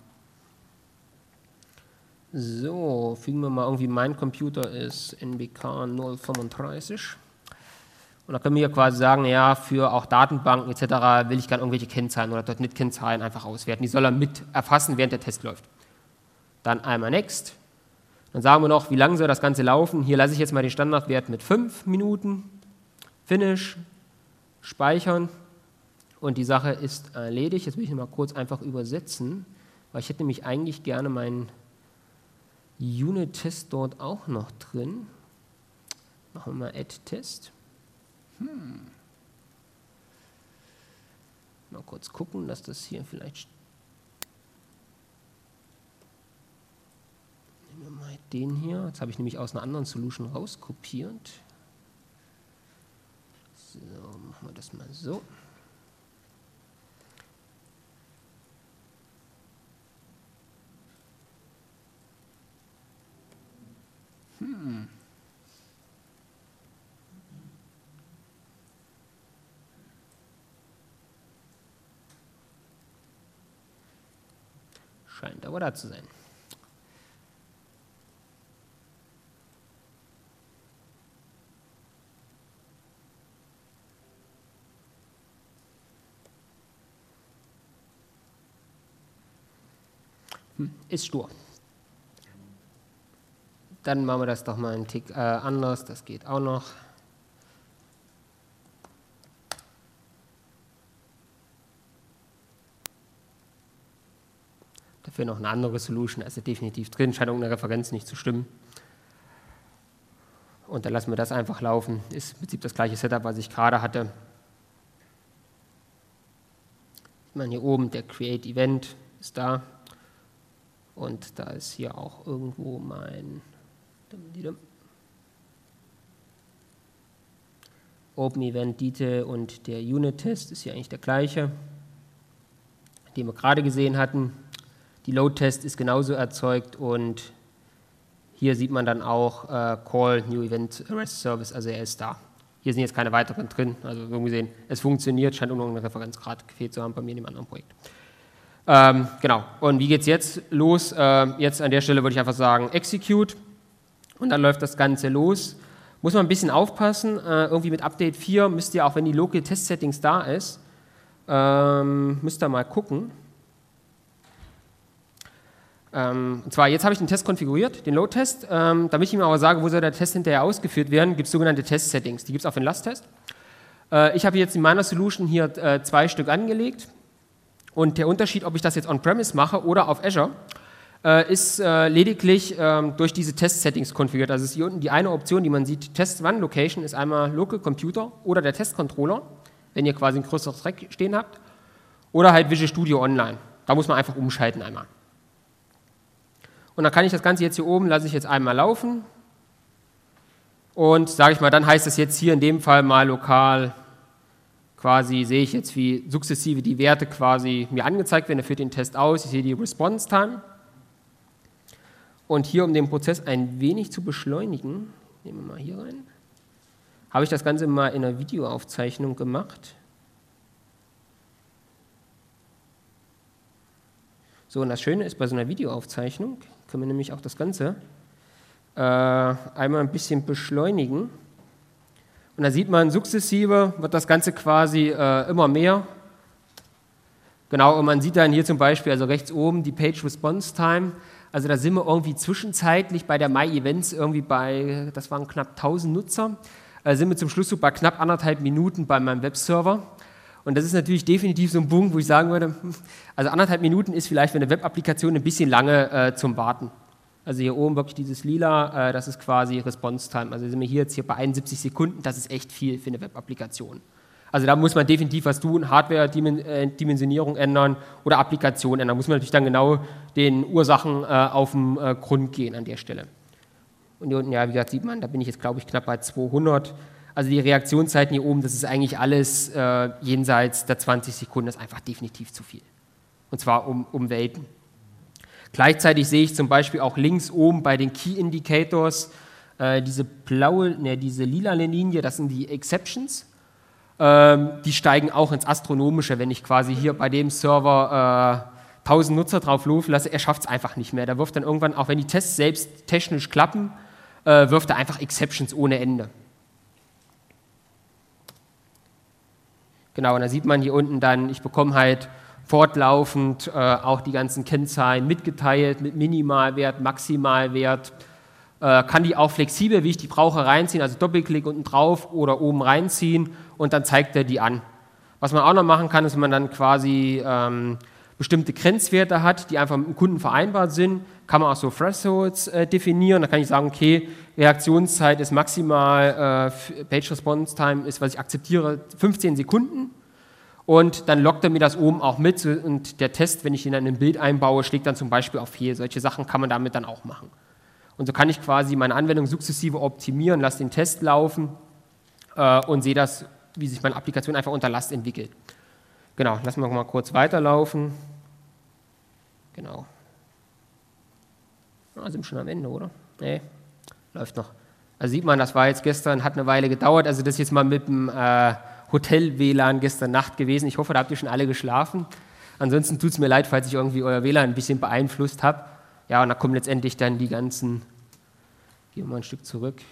A: So, fügen wir mal irgendwie, mein Computer ist NBK 035. Und da können wir hier quasi sagen, ja, für auch Datenbanken etc. will ich gerne irgendwelche Kennzahlen oder .NET-Kennzahlen einfach auswerten. Die soll er mit erfassen, während der Test läuft. Dann einmal Next. Dann sagen wir noch, wie lange soll das Ganze laufen. Hier lasse ich jetzt mal den Standardwert mit 5 Minuten. Finish, speichern. Und die Sache ist erledigt. Jetzt will ich noch mal kurz einfach übersetzen, weil ich hätte nämlich eigentlich gerne meinen Unit-Test dort auch noch drin. Machen wir mal Add-Test. Mal kurz gucken, dass das hier vielleicht... Nehmen wir mal den hier. Jetzt habe ich nämlich aus einer anderen Solution rauskopiert. So, machen wir das mal so. Scheint aber da zu sein. Ist stur. Dann machen wir das doch mal einen Tick anders, das geht auch noch. Dafür noch eine andere Solution, also definitiv drin, scheint irgendeine Referenz nicht zu stimmen. Und dann lassen wir das einfach laufen, ist im Prinzip das gleiche Setup, was ich gerade hatte. Ich meine, hier oben der Create Event ist da. Und da ist hier auch irgendwo mein Open Event Detail und der Unit Test ist hier eigentlich der gleiche, den wir gerade gesehen hatten. Die Load Test ist genauso erzeugt und hier sieht man dann auch Call New Event REST Service, also er ist da. Hier sind jetzt keine weiteren drin, also so gesehen, es funktioniert, scheint nur eine Referenz gerade gefehlt zu haben bei mir in dem anderen Projekt. Genau, und wie geht es jetzt los? Jetzt an der Stelle würde ich einfach sagen Execute und dann läuft das Ganze los. Muss man ein bisschen aufpassen, irgendwie mit Update 4 müsst ihr, auch wenn die Local Test Settings da ist, müsst ihr mal gucken. Und zwar, jetzt habe ich den Test konfiguriert, den Load-Test. Damit ich ihm aber sage, wo soll der Test hinterher ausgeführt werden, gibt es sogenannte Test-Settings. Die gibt es auch für den Last-Test. Ich habe jetzt in meiner Solution hier 2 Stück angelegt. Und der Unterschied, ob ich das jetzt on-premise mache oder auf Azure, ist lediglich durch diese Test-Settings konfiguriert. Also ist hier unten die eine Option, die man sieht, Test-Run-Location ist einmal Local Computer oder der Test-Controller, wenn ihr quasi ein größeres Rack stehen habt, oder halt Visual Studio Online. Da muss man einfach umschalten einmal. Und dann kann ich das Ganze jetzt hier oben, lasse ich jetzt einmal laufen und sage ich mal, dann heißt es jetzt hier in dem Fall mal lokal, quasi sehe ich jetzt, wie sukzessive die Werte quasi mir angezeigt werden, er führt den Test aus, ich sehe die Response Time und hier, um den Prozess ein wenig zu beschleunigen, nehmen wir mal hier rein, habe ich das Ganze mal in einer Videoaufzeichnung gemacht. So, und das Schöne ist, bei so einer Videoaufzeichnung können wir nämlich auch das Ganze einmal ein bisschen beschleunigen. Und da sieht man, sukzessive wird das Ganze quasi immer mehr. Genau, und man sieht dann hier zum Beispiel, also rechts oben, die Page Response Time. Also da sind wir irgendwie zwischenzeitlich bei der My Events irgendwie bei, das waren knapp 1000 Nutzer, sind wir zum Schluss so bei knapp 1,5 Minuten bei meinem Webserver. Und das ist natürlich definitiv so ein Punkt, wo ich sagen würde, also 1,5 Minuten ist vielleicht für eine Web-Applikation ein bisschen lange zum Warten. Also hier oben wirklich dieses Lila, das ist quasi Response Time. Also sind wir hier jetzt bei 71 Sekunden, das ist echt viel für eine Web-Applikation. Also da muss man definitiv was tun, Hardware-Dimensionierung ändern oder Applikation ändern. Da muss man natürlich dann genau den Ursachen auf den Grund gehen an der Stelle. Und hier unten, ja, wie gesagt, sieht man, da bin ich jetzt, glaube ich, knapp bei 200. Also die Reaktionszeiten hier oben, das ist eigentlich alles jenseits der 20 Sekunden, das ist einfach definitiv zu viel. Und zwar um Welten. Gleichzeitig sehe ich zum Beispiel auch links oben bei den Key Indicators diese lilane Linie, das sind die Exceptions. Die steigen auch ins Astronomische, wenn ich quasi hier bei dem Server 1000 Nutzer drauf laufen lasse, er schafft es einfach nicht mehr. Der wirft dann irgendwann, auch wenn die Tests selbst technisch klappen, wirft er einfach Exceptions ohne Ende. Genau, und da sieht man hier unten dann, ich bekomme halt fortlaufend auch die ganzen Kennzahlen mitgeteilt mit Minimalwert, Maximalwert, kann die auch flexibel, wie ich die brauche, reinziehen, also Doppelklick unten drauf oder oben reinziehen und dann zeigt er die an. Was man auch noch machen kann, ist, wenn man dann quasi bestimmte Grenzwerte hat, die einfach mit dem Kunden vereinbart sind, kann man auch so Thresholds definieren. Da kann ich sagen, okay, Reaktionszeit ist maximal, Page Response Time ist, was ich akzeptiere, 15 Sekunden. Und dann loggt er mir das oben auch mit und der Test, wenn ich ihn dann in ein Bild einbaue, schlägt dann zum Beispiel auf fehl. Solche Sachen kann man damit dann auch machen. Und so kann ich quasi meine Anwendung sukzessive optimieren, lasse den Test laufen und sehe das, wie sich meine Applikation einfach unter Last entwickelt. Genau, lassen wir mal kurz weiterlaufen. Genau. Sind wir schon am Ende, oder? Nee, läuft noch. Also sieht man, das war jetzt gestern, hat eine Weile gedauert. Also das ist jetzt mal mit dem Hotel-WLAN gestern Nacht gewesen. Ich hoffe, da habt ihr schon alle geschlafen. Ansonsten tut es mir leid, falls ich irgendwie euer WLAN ein bisschen beeinflusst habe. Ja, und da kommen letztendlich dann die ganzen, gehen wir mal ein Stück zurück.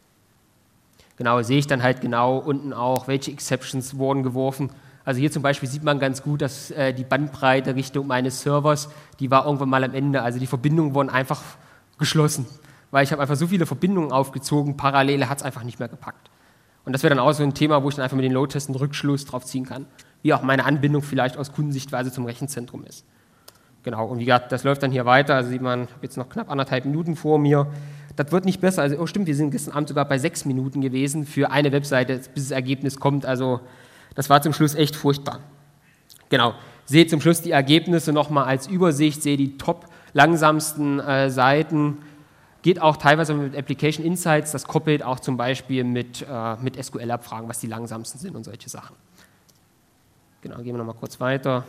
A: Genau, sehe ich dann halt genau unten auch, welche Exceptions wurden geworfen. Also hier zum Beispiel sieht man ganz gut, dass die Bandbreite Richtung meines Servers, die war irgendwann mal am Ende. Also die Verbindungen wurden einfach geschlossen, weil ich habe einfach so viele Verbindungen aufgezogen, Parallele hat es einfach nicht mehr gepackt. Und das wäre dann auch so ein Thema, wo ich dann einfach mit den Load-Tests einen Rückschluss drauf ziehen kann, wie auch meine Anbindung vielleicht aus Kundensichtweise zum Rechenzentrum ist. Genau, und wie gesagt, das läuft dann hier weiter, also sieht man, ich habe jetzt noch knapp 1,5 Minuten vor mir. Das wird nicht besser, also oh stimmt, wir sind gestern Abend sogar bei 6 Minuten gewesen für eine Webseite, bis das Ergebnis kommt, also das war zum Schluss echt furchtbar. Genau, sehe zum Schluss die Ergebnisse nochmal als Übersicht, sehe die top langsamsten Seiten, geht auch teilweise mit Application Insights, das koppelt auch zum Beispiel mit SQL-Abfragen, was die langsamsten sind und solche Sachen. Genau, gehen wir nochmal kurz weiter.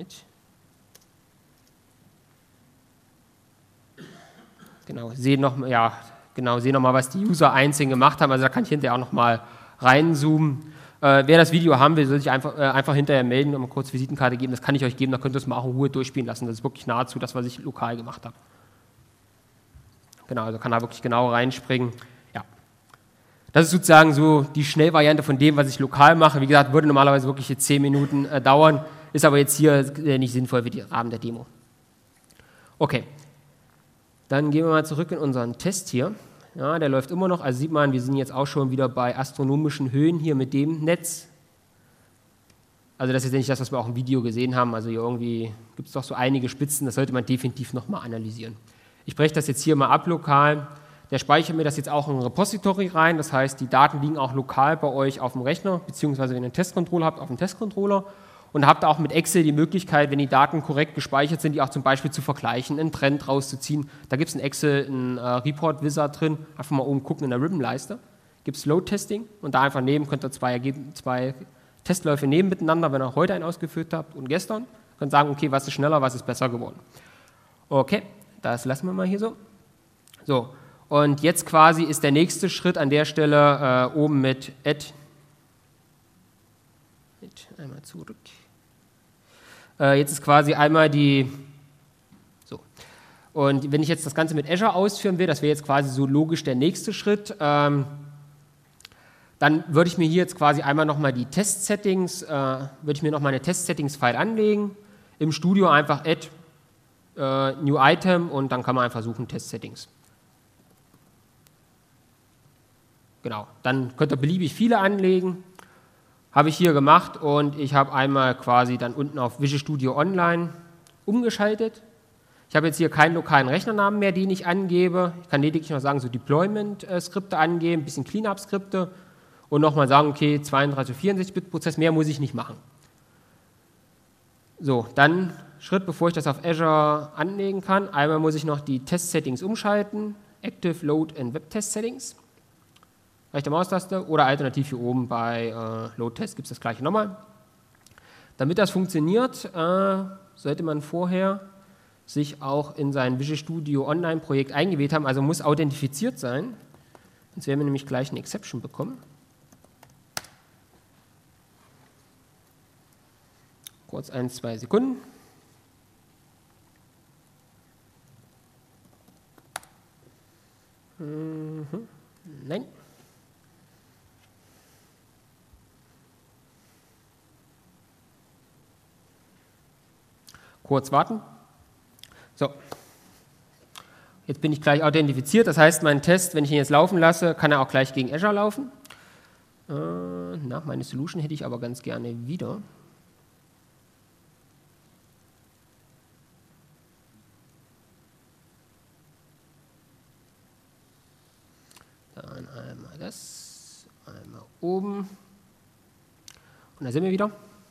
A: Genau, sehe nochmal, was die User einzeln gemacht haben, also da kann ich hinterher auch nochmal reinzoomen. Wer das Video haben will, soll sich einfach hinterher melden und mal kurz Visitenkarte geben, das kann ich euch geben, da könnt ihr es mal auch in Ruhe durchspielen lassen, das ist wirklich nahezu das, was ich lokal gemacht habe. Genau, also kann da wirklich genau reinspringen. Ja. Das ist sozusagen so die Schnellvariante von dem, was ich lokal mache. Wie gesagt, würde normalerweise wirklich jetzt 10 Minuten dauern, ist aber jetzt hier nicht sinnvoll für den Rahmen der Demo. Okay, dann gehen wir mal zurück in unseren Test hier. Ja, der läuft immer noch, also sieht man, wir sind jetzt auch schon wieder bei astronomischen Höhen hier mit dem Netz. Also das ist jetzt nicht das, was wir auch im Video gesehen haben, also hier irgendwie gibt es doch so einige Spitzen, das sollte man definitiv nochmal analysieren. Ich breche das jetzt hier mal ab lokal, der speichert mir das jetzt auch in ein Repository rein, das heißt, die Daten liegen auch lokal bei euch auf dem Rechner, beziehungsweise wenn ihr einen Testcontroller habt, auf dem Testcontroller und habt auch mit Excel die Möglichkeit, wenn die Daten korrekt gespeichert sind, die auch zum Beispiel zu vergleichen, einen Trend rauszuziehen. Da gibt es in Excel einen Report-Wizard drin, einfach mal oben gucken in der Ribbon-Leiste, gibt es Load-Testing und da einfach nehmen könnt ihr zwei Testläufe nehmen miteinander, wenn ihr heute einen ausgeführt habt und gestern, könnt sagen, okay, was ist schneller, was ist besser geworden. Okay. Das lassen wir mal hier so. So, und jetzt quasi ist der nächste Schritt an der Stelle oben mit Add. Einmal zurück. Jetzt ist quasi einmal die. So. Und wenn ich jetzt das Ganze mit Azure ausführen will, das wäre jetzt quasi so logisch der nächste Schritt, dann würde ich mir hier jetzt quasi einmal nochmal die Test-Settings, würde ich mir nochmal eine Test-Settings-File anlegen. Im Studio einfach Add. New Item und dann kann man einfach suchen Test-Settings. Genau, dann könnt ihr beliebig viele anlegen. Habe ich hier gemacht und ich habe einmal quasi dann unten auf Visual Studio Online umgeschaltet. Ich Ich habe jetzt hier keinen lokalen Rechnernamen mehr, den ich angebe. Ich kann lediglich noch sagen, so Deployment-Skripte angeben, ein bisschen Cleanup-Skripte und nochmal sagen, okay, 32 oder 64-Bit-Prozess, mehr muss ich nicht machen. So, dann Schritt, bevor ich das auf Azure anlegen kann. Einmal muss ich noch die Test-Settings umschalten, Active Load and Web Test Settings. Rechte Maustaste oder alternativ hier oben bei Load Test gibt es das gleiche nochmal. Damit das funktioniert, sollte man vorher sich auch in sein Visual Studio Online-Projekt eingewählt haben, also muss authentifiziert sein. Sonst werden wir nämlich gleich eine Exception bekommen. Kurz 1-2 Sekunden. Nein. Kurz warten. So. Jetzt bin ich gleich authentifiziert, das heißt, mein Test, wenn ich ihn jetzt laufen lasse, kann er auch gleich gegen Azure laufen. Meine Solution hätte ich aber ganz gerne wieder. Dann einmal das, einmal oben. Und da sind wir wieder.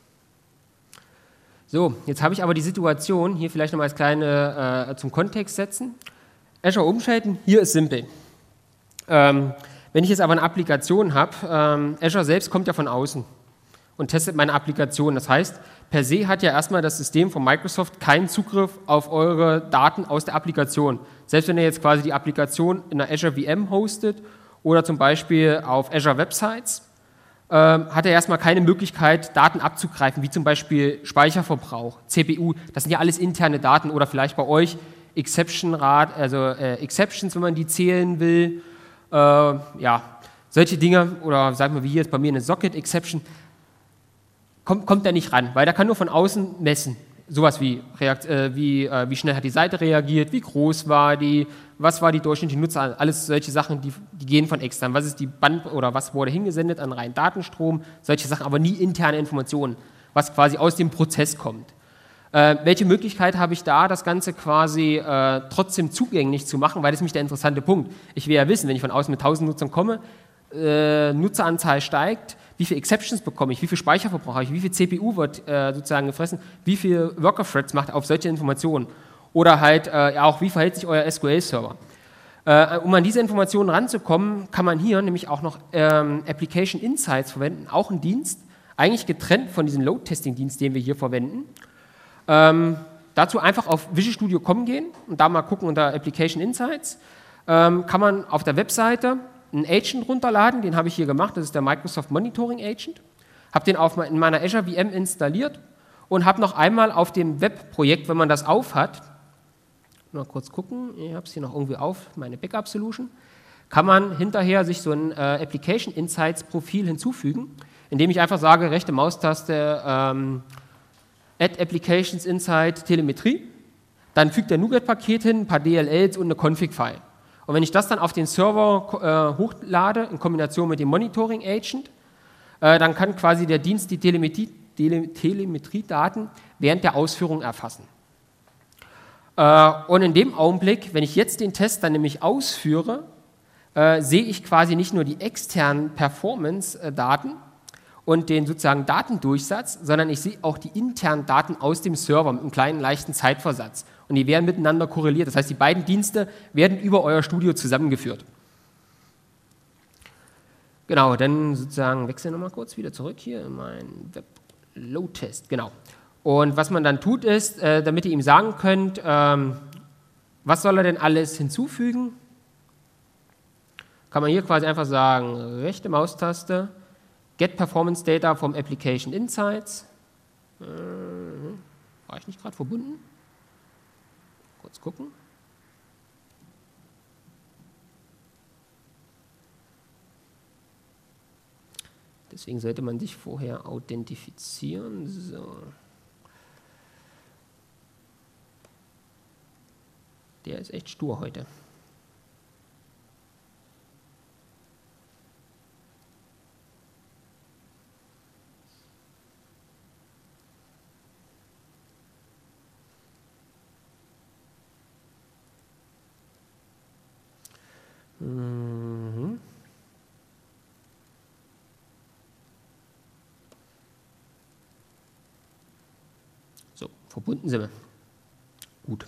A: So, jetzt habe ich aber die Situation, hier vielleicht nochmal als kleine zum Kontext setzen. Azure umschalten, hier ist simpel. Wenn ich jetzt aber eine Applikation habe, Azure selbst kommt ja von außen und testet meine Applikation. Das heißt, per se hat ja erstmal das System von Microsoft keinen Zugriff auf eure Daten aus der Applikation. Selbst wenn ihr jetzt quasi die Applikation in einer Azure VM hostet oder zum Beispiel auf Azure Websites, hat er erstmal keine Möglichkeit, Daten abzugreifen, wie zum Beispiel Speicherverbrauch, CPU, das sind ja alles interne Daten oder vielleicht bei euch Exception-Rat, also Exceptions, wenn man die zählen will, ja, solche Dinge oder sagen wir wie hier jetzt bei mir eine Socket-Exception, kommt er nicht ran, weil der kann nur von außen messen. Sowas wie schnell hat die Seite reagiert, wie groß war die, was war die durchschnittliche Nutzer, alles solche Sachen, die gehen von extern. Was ist die oder was wurde hingesendet an reinen Datenstrom, solche Sachen, aber nie interne Informationen, was quasi aus dem Prozess kommt. Welche Möglichkeit habe ich da, das Ganze quasi trotzdem zugänglich zu machen, weil das ist nämlich der interessante Punkt. Ich will ja wissen, wenn ich von außen mit 1000 Nutzern komme, Nutzeranzahl steigt, wie viele Exceptions bekomme ich, wie viel Speicherverbrauch habe ich, wie viel CPU wird sozusagen gefressen, wie viel Worker-Threads macht auf solche Informationen oder halt auch, wie verhält sich euer SQL-Server. Um an diese Informationen ranzukommen, kann man hier nämlich auch noch Application Insights verwenden, auch ein Dienst, eigentlich getrennt von diesem Load-Testing-Dienst, den wir hier verwenden. Dazu einfach auf visualstudio.com gehen und da mal gucken unter Application Insights. Kann man auf der Webseite einen Agent runterladen, den habe ich hier gemacht, das ist der Microsoft Monitoring Agent. Habe den in meiner Azure VM installiert und habe noch einmal auf dem Webprojekt, wenn man das auf hat, mal kurz gucken, ich habe es hier noch irgendwie auf, meine Backup-Solution, kann man hinterher sich so ein Application Insights Profil hinzufügen, indem ich einfach sage, rechte Maustaste, Add Applications Insight Telemetrie, dann fügt der NuGet-Paket hin, ein paar DLLs und eine Config-File. Und wenn ich das dann auf den Server hochlade, in Kombination mit dem Monitoring-Agent, dann kann quasi der Dienst die Telemetriedaten während der Ausführung erfassen. Und in dem Augenblick, wenn ich jetzt den Test dann nämlich ausführe, sehe ich quasi nicht nur die externen Performance-Daten und den sozusagen Datendurchsatz, sondern ich sehe auch die internen Daten aus dem Server mit einem kleinen, leichten Zeitversatz. Und die werden miteinander korreliert. Das heißt, die beiden Dienste werden über euer Studio zusammengeführt. Genau, dann sozusagen wechseln wir nochmal kurz wieder zurück hier in meinen Web-Load-Test. Genau. Und was man dann tut ist, damit ihr ihm sagen könnt, was soll er denn alles hinzufügen, kann man hier quasi einfach sagen, rechte Maustaste, Get Performance Data vom Application Insights. War ich nicht gerade verbunden? Kurz gucken. Deswegen sollte man sich vorher authentifizieren. So. Der ist echt stur heute. So, verbunden sind wir. Gut.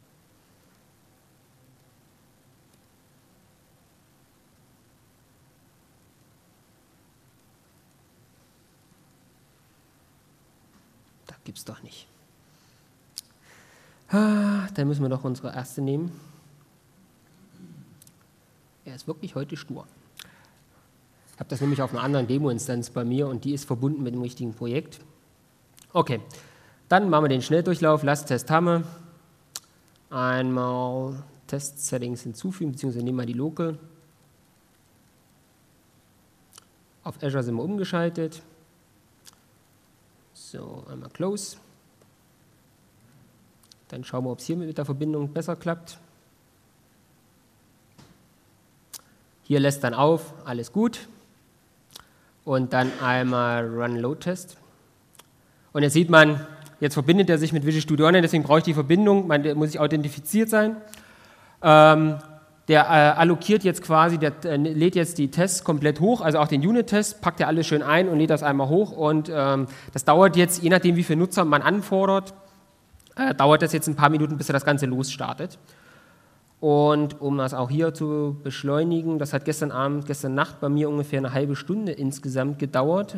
A: Da gibt es doch nicht. Dann müssen wir doch unsere erste nehmen. Er ist wirklich heute stur. Ich habe das nämlich auf einer anderen Demo-Instanz bei mir und die ist verbunden mit dem richtigen Projekt. Okay, dann machen wir den Schnelldurchlauf. Last-Test haben wir. Einmal Test-Settings hinzufügen, beziehungsweise nehmen wir die Local. Auf Azure sind wir umgeschaltet. So, einmal Close. Dann schauen wir, ob es hier mit der Verbindung besser klappt. Hier lässt dann auf, alles gut. Und dann einmal Run Load Test. Und jetzt sieht man, jetzt verbindet er sich mit Visual Studio Online, deswegen brauche ich die Verbindung, der muss ich authentifiziert sein. Der allokiert jetzt quasi, der lädt jetzt die Tests komplett hoch, also auch den Unit-Test, packt er alles schön ein und lädt das einmal hoch. Und das dauert jetzt, je nachdem wie viele Nutzer man anfordert, dauert das jetzt ein paar Minuten, bis er das Ganze losstartet. Und um das auch hier zu beschleunigen, das hat gestern Nacht bei mir ungefähr eine halbe Stunde insgesamt gedauert.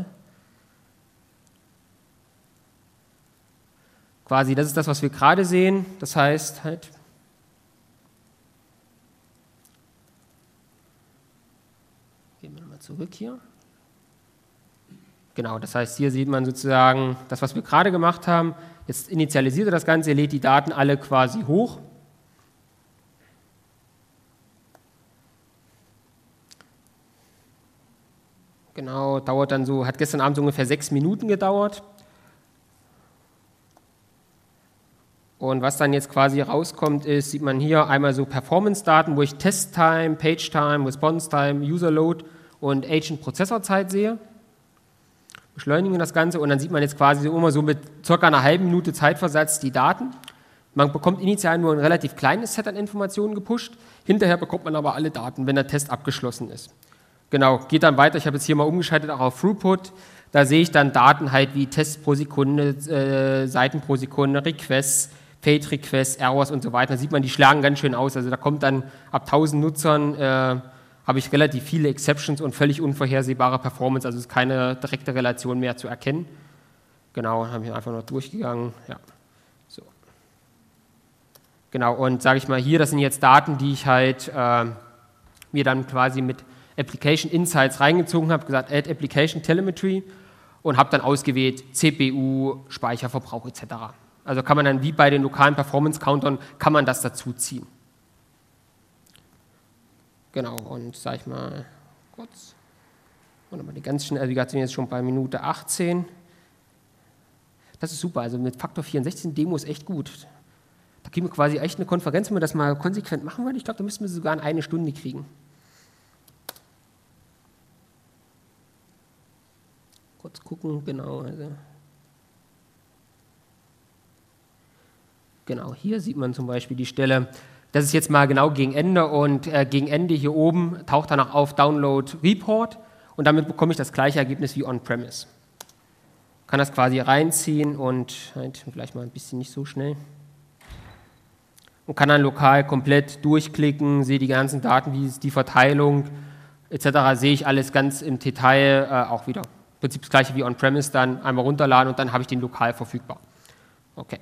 A: Quasi, das ist das, was wir gerade sehen. Das heißt halt, gehen wir nochmal zurück hier. Genau, das heißt, hier sieht man sozusagen das, was wir gerade gemacht haben. Jetzt initialisiert er das Ganze, lädt die Daten alle quasi hoch. Genau, dauert dann so, hat gestern Abend so ungefähr 6 Minuten gedauert. Und was dann jetzt quasi rauskommt, ist, sieht man hier einmal so Performance-Daten, wo ich Test-Time, Page-Time, Response-Time, User-Load und Agent-Prozessor-Zeit sehe. Beschleunigen das Ganze und dann sieht man jetzt quasi immer so mit circa einer halben Minute Zeitversatz die Daten. Man bekommt initial nur ein relativ kleines Set an Informationen gepusht, hinterher bekommt man aber alle Daten, wenn der Test abgeschlossen ist. Genau, geht dann weiter, ich habe jetzt hier mal umgeschaltet auch auf Throughput, da sehe ich dann Daten halt wie Tests pro Sekunde, Seiten pro Sekunde, Requests, Page Requests, Errors und so weiter. Da sieht man, die schlagen ganz schön aus, also da kommt dann ab 1000 Nutzern, habe ich relativ viele Exceptions und völlig unvorhersehbare Performance, also ist keine direkte Relation mehr zu erkennen. Genau, habe ich einfach noch durchgegangen, ja. So. Genau, und sage ich mal hier, das sind jetzt Daten, die ich halt mir dann quasi mit Application Insights reingezogen habe, gesagt Add Application Telemetry und habe dann ausgewählt CPU, Speicherverbrauch etc. Also kann man dann wie bei den lokalen Performance-Countern, kann man das dazu ziehen. Genau, und sage ich mal kurz, und mal die ganz schnell, also wir sind jetzt schon bei Minute 18. Das ist super, also mit Faktor 64 Demo ist echt gut. Da kriegen wir quasi echt eine Konferenz, wenn wir das mal konsequent machen wollen. Ich glaube, da müssten wir sogar in eine Stunde kriegen. Kurz gucken, genau. Also genau, hier sieht man zum Beispiel die Stelle, das ist jetzt mal genau gegen Ende und gegen Ende hier oben taucht danach auf Download Report und damit bekomme ich das gleiche Ergebnis wie On-Premise. Kann das quasi reinziehen und halt vielleicht mal ein bisschen nicht so schnell. Und kann dann lokal komplett durchklicken, sehe die ganzen Daten, wie ist die Verteilung etc. Sehe ich alles ganz im Detail auch wieder. Im Prinzip das gleiche wie On-Premise, dann einmal runterladen und dann habe ich den lokal verfügbar. Okay.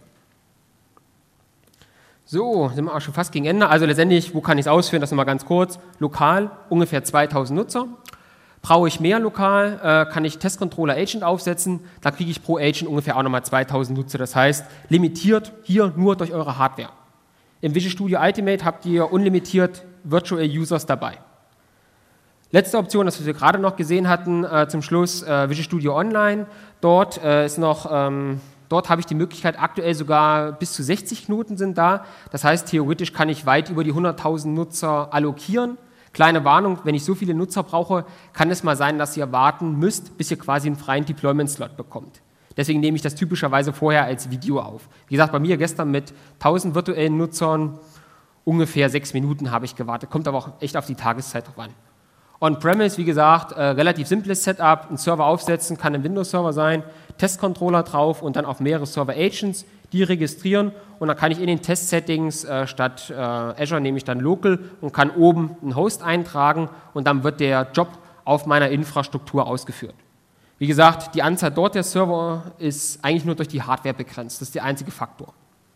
A: So, sind wir auch schon fast gegen Ende. Also letztendlich, wo kann ich es ausführen? Das nochmal ganz kurz. Lokal, ungefähr 2000 Nutzer. Brauche ich mehr lokal, kann ich Testcontroller Agent aufsetzen, da kriege ich pro Agent ungefähr auch nochmal 2000 Nutzer. Das heißt, limitiert hier nur durch eure Hardware. Im Visual Studio Ultimate habt ihr unlimitiert Virtual Users dabei. Letzte Option, das wir gerade noch gesehen hatten, zum Schluss Visual Studio Online. Dort ist noch, dort habe ich die Möglichkeit, aktuell sogar bis zu 60 Knoten sind da. Das heißt, theoretisch kann ich weit über die 100.000 Nutzer allokieren. Kleine Warnung, wenn ich so viele Nutzer brauche, kann es mal sein, dass ihr warten müsst, bis ihr quasi einen freien Deployment-Slot bekommt. Deswegen nehme ich das typischerweise vorher als Video auf. Wie gesagt, bei mir gestern mit 1000 virtuellen Nutzern ungefähr 6 Minuten habe ich gewartet. Kommt aber auch echt auf die Tageszeit drauf an. On-Premise, wie gesagt, relativ simples Setup, einen Server aufsetzen, kann ein Windows-Server sein, Testcontroller drauf und dann auch mehrere Server-Agents, die registrieren und dann kann ich in den Test-Settings statt Azure nehme ich dann Local und kann oben einen Host eintragen und dann wird der Job auf meiner Infrastruktur ausgeführt. Wie gesagt, die Anzahl dort der Server ist eigentlich nur durch die Hardware begrenzt, das ist der einzige Faktor.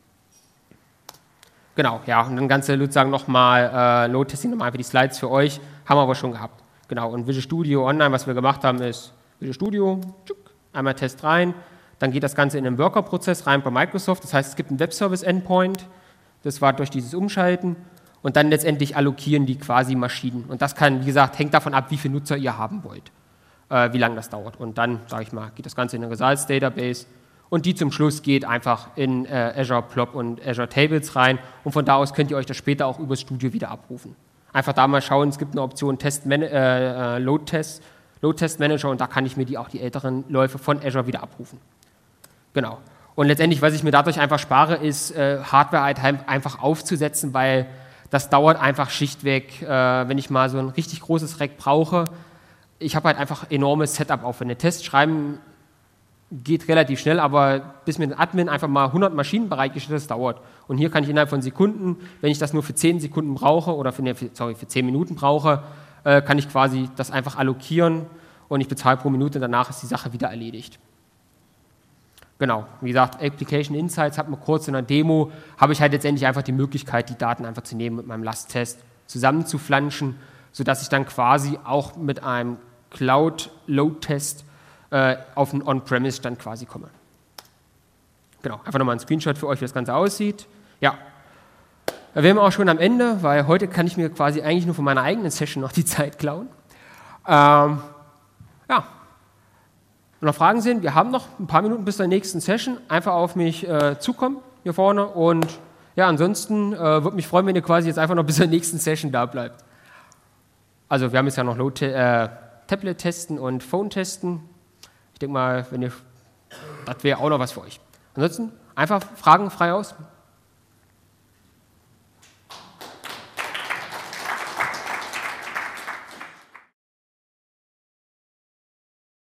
A: Genau, ja, und dann Ganze sozusagen nochmal Load-Testing, nochmal für die Slides für euch, haben wir aber schon gehabt. Genau, und Visual Studio Online, was wir gemacht haben, ist Visual Studio, einmal Test rein, dann geht das Ganze in den Worker-Prozess rein bei Microsoft, das heißt, es gibt einen Web-Service-Endpoint, das war durch dieses Umschalten und dann letztendlich allokieren die quasi Maschinen. Und das kann, wie gesagt, hängt davon ab, wie viele Nutzer ihr haben wollt, wie lange das dauert. Und dann, sage ich mal, geht das Ganze in eine Results-Database und die zum Schluss geht einfach in Azure Blob und Azure Tables rein und von da aus könnt ihr euch das später auch über das Studio wieder abrufen. Einfach da mal schauen, es gibt eine Option Load Test Manager und da kann ich mir auch die älteren Läufe von Azure wieder abrufen. Genau. Und letztendlich, was ich mir dadurch einfach spare, ist Hardware halt einfach aufzusetzen, weil das dauert einfach schlichtweg, wenn ich mal so ein richtig großes Rack brauche. Ich habe halt einfach enormes Setup-Aufwände. Tests schreiben geht relativ schnell, aber bis mir ein Admin einfach mal 100 Maschinen bereitgestellt hat, das dauert. Und hier kann ich innerhalb von Sekunden, wenn ich das nur für 10 Sekunden brauche oder für 10 Minuten brauche, kann ich quasi das einfach allokieren und ich bezahle pro Minute, danach ist die Sache wieder erledigt. Genau, wie gesagt, Application Insights hat man kurz in einer Demo, habe ich halt letztendlich einfach die Möglichkeit, die Daten einfach zu nehmen mit meinem Last-Test zusammenzuflanschen, sodass ich dann quasi auch mit einem Cloud-Load-Test auf einen On-Premise-Stand quasi komme. Genau, einfach nochmal ein Screenshot für euch, wie das Ganze aussieht. Ja, da wären wir auch schon am Ende, weil heute kann ich mir quasi eigentlich nur von meiner eigenen Session noch die Zeit klauen. Ja, wenn noch Fragen sind, wir haben noch ein paar Minuten bis zur nächsten Session. Einfach auf mich zukommen hier vorne und ja, ansonsten würde mich freuen, wenn ihr quasi jetzt einfach noch bis zur nächsten Session da bleibt. Also wir haben jetzt ja noch Tablet testen und Phone testen. Ich denke mal, das wäre auch noch was für euch. Ansonsten einfach Fragen frei aus.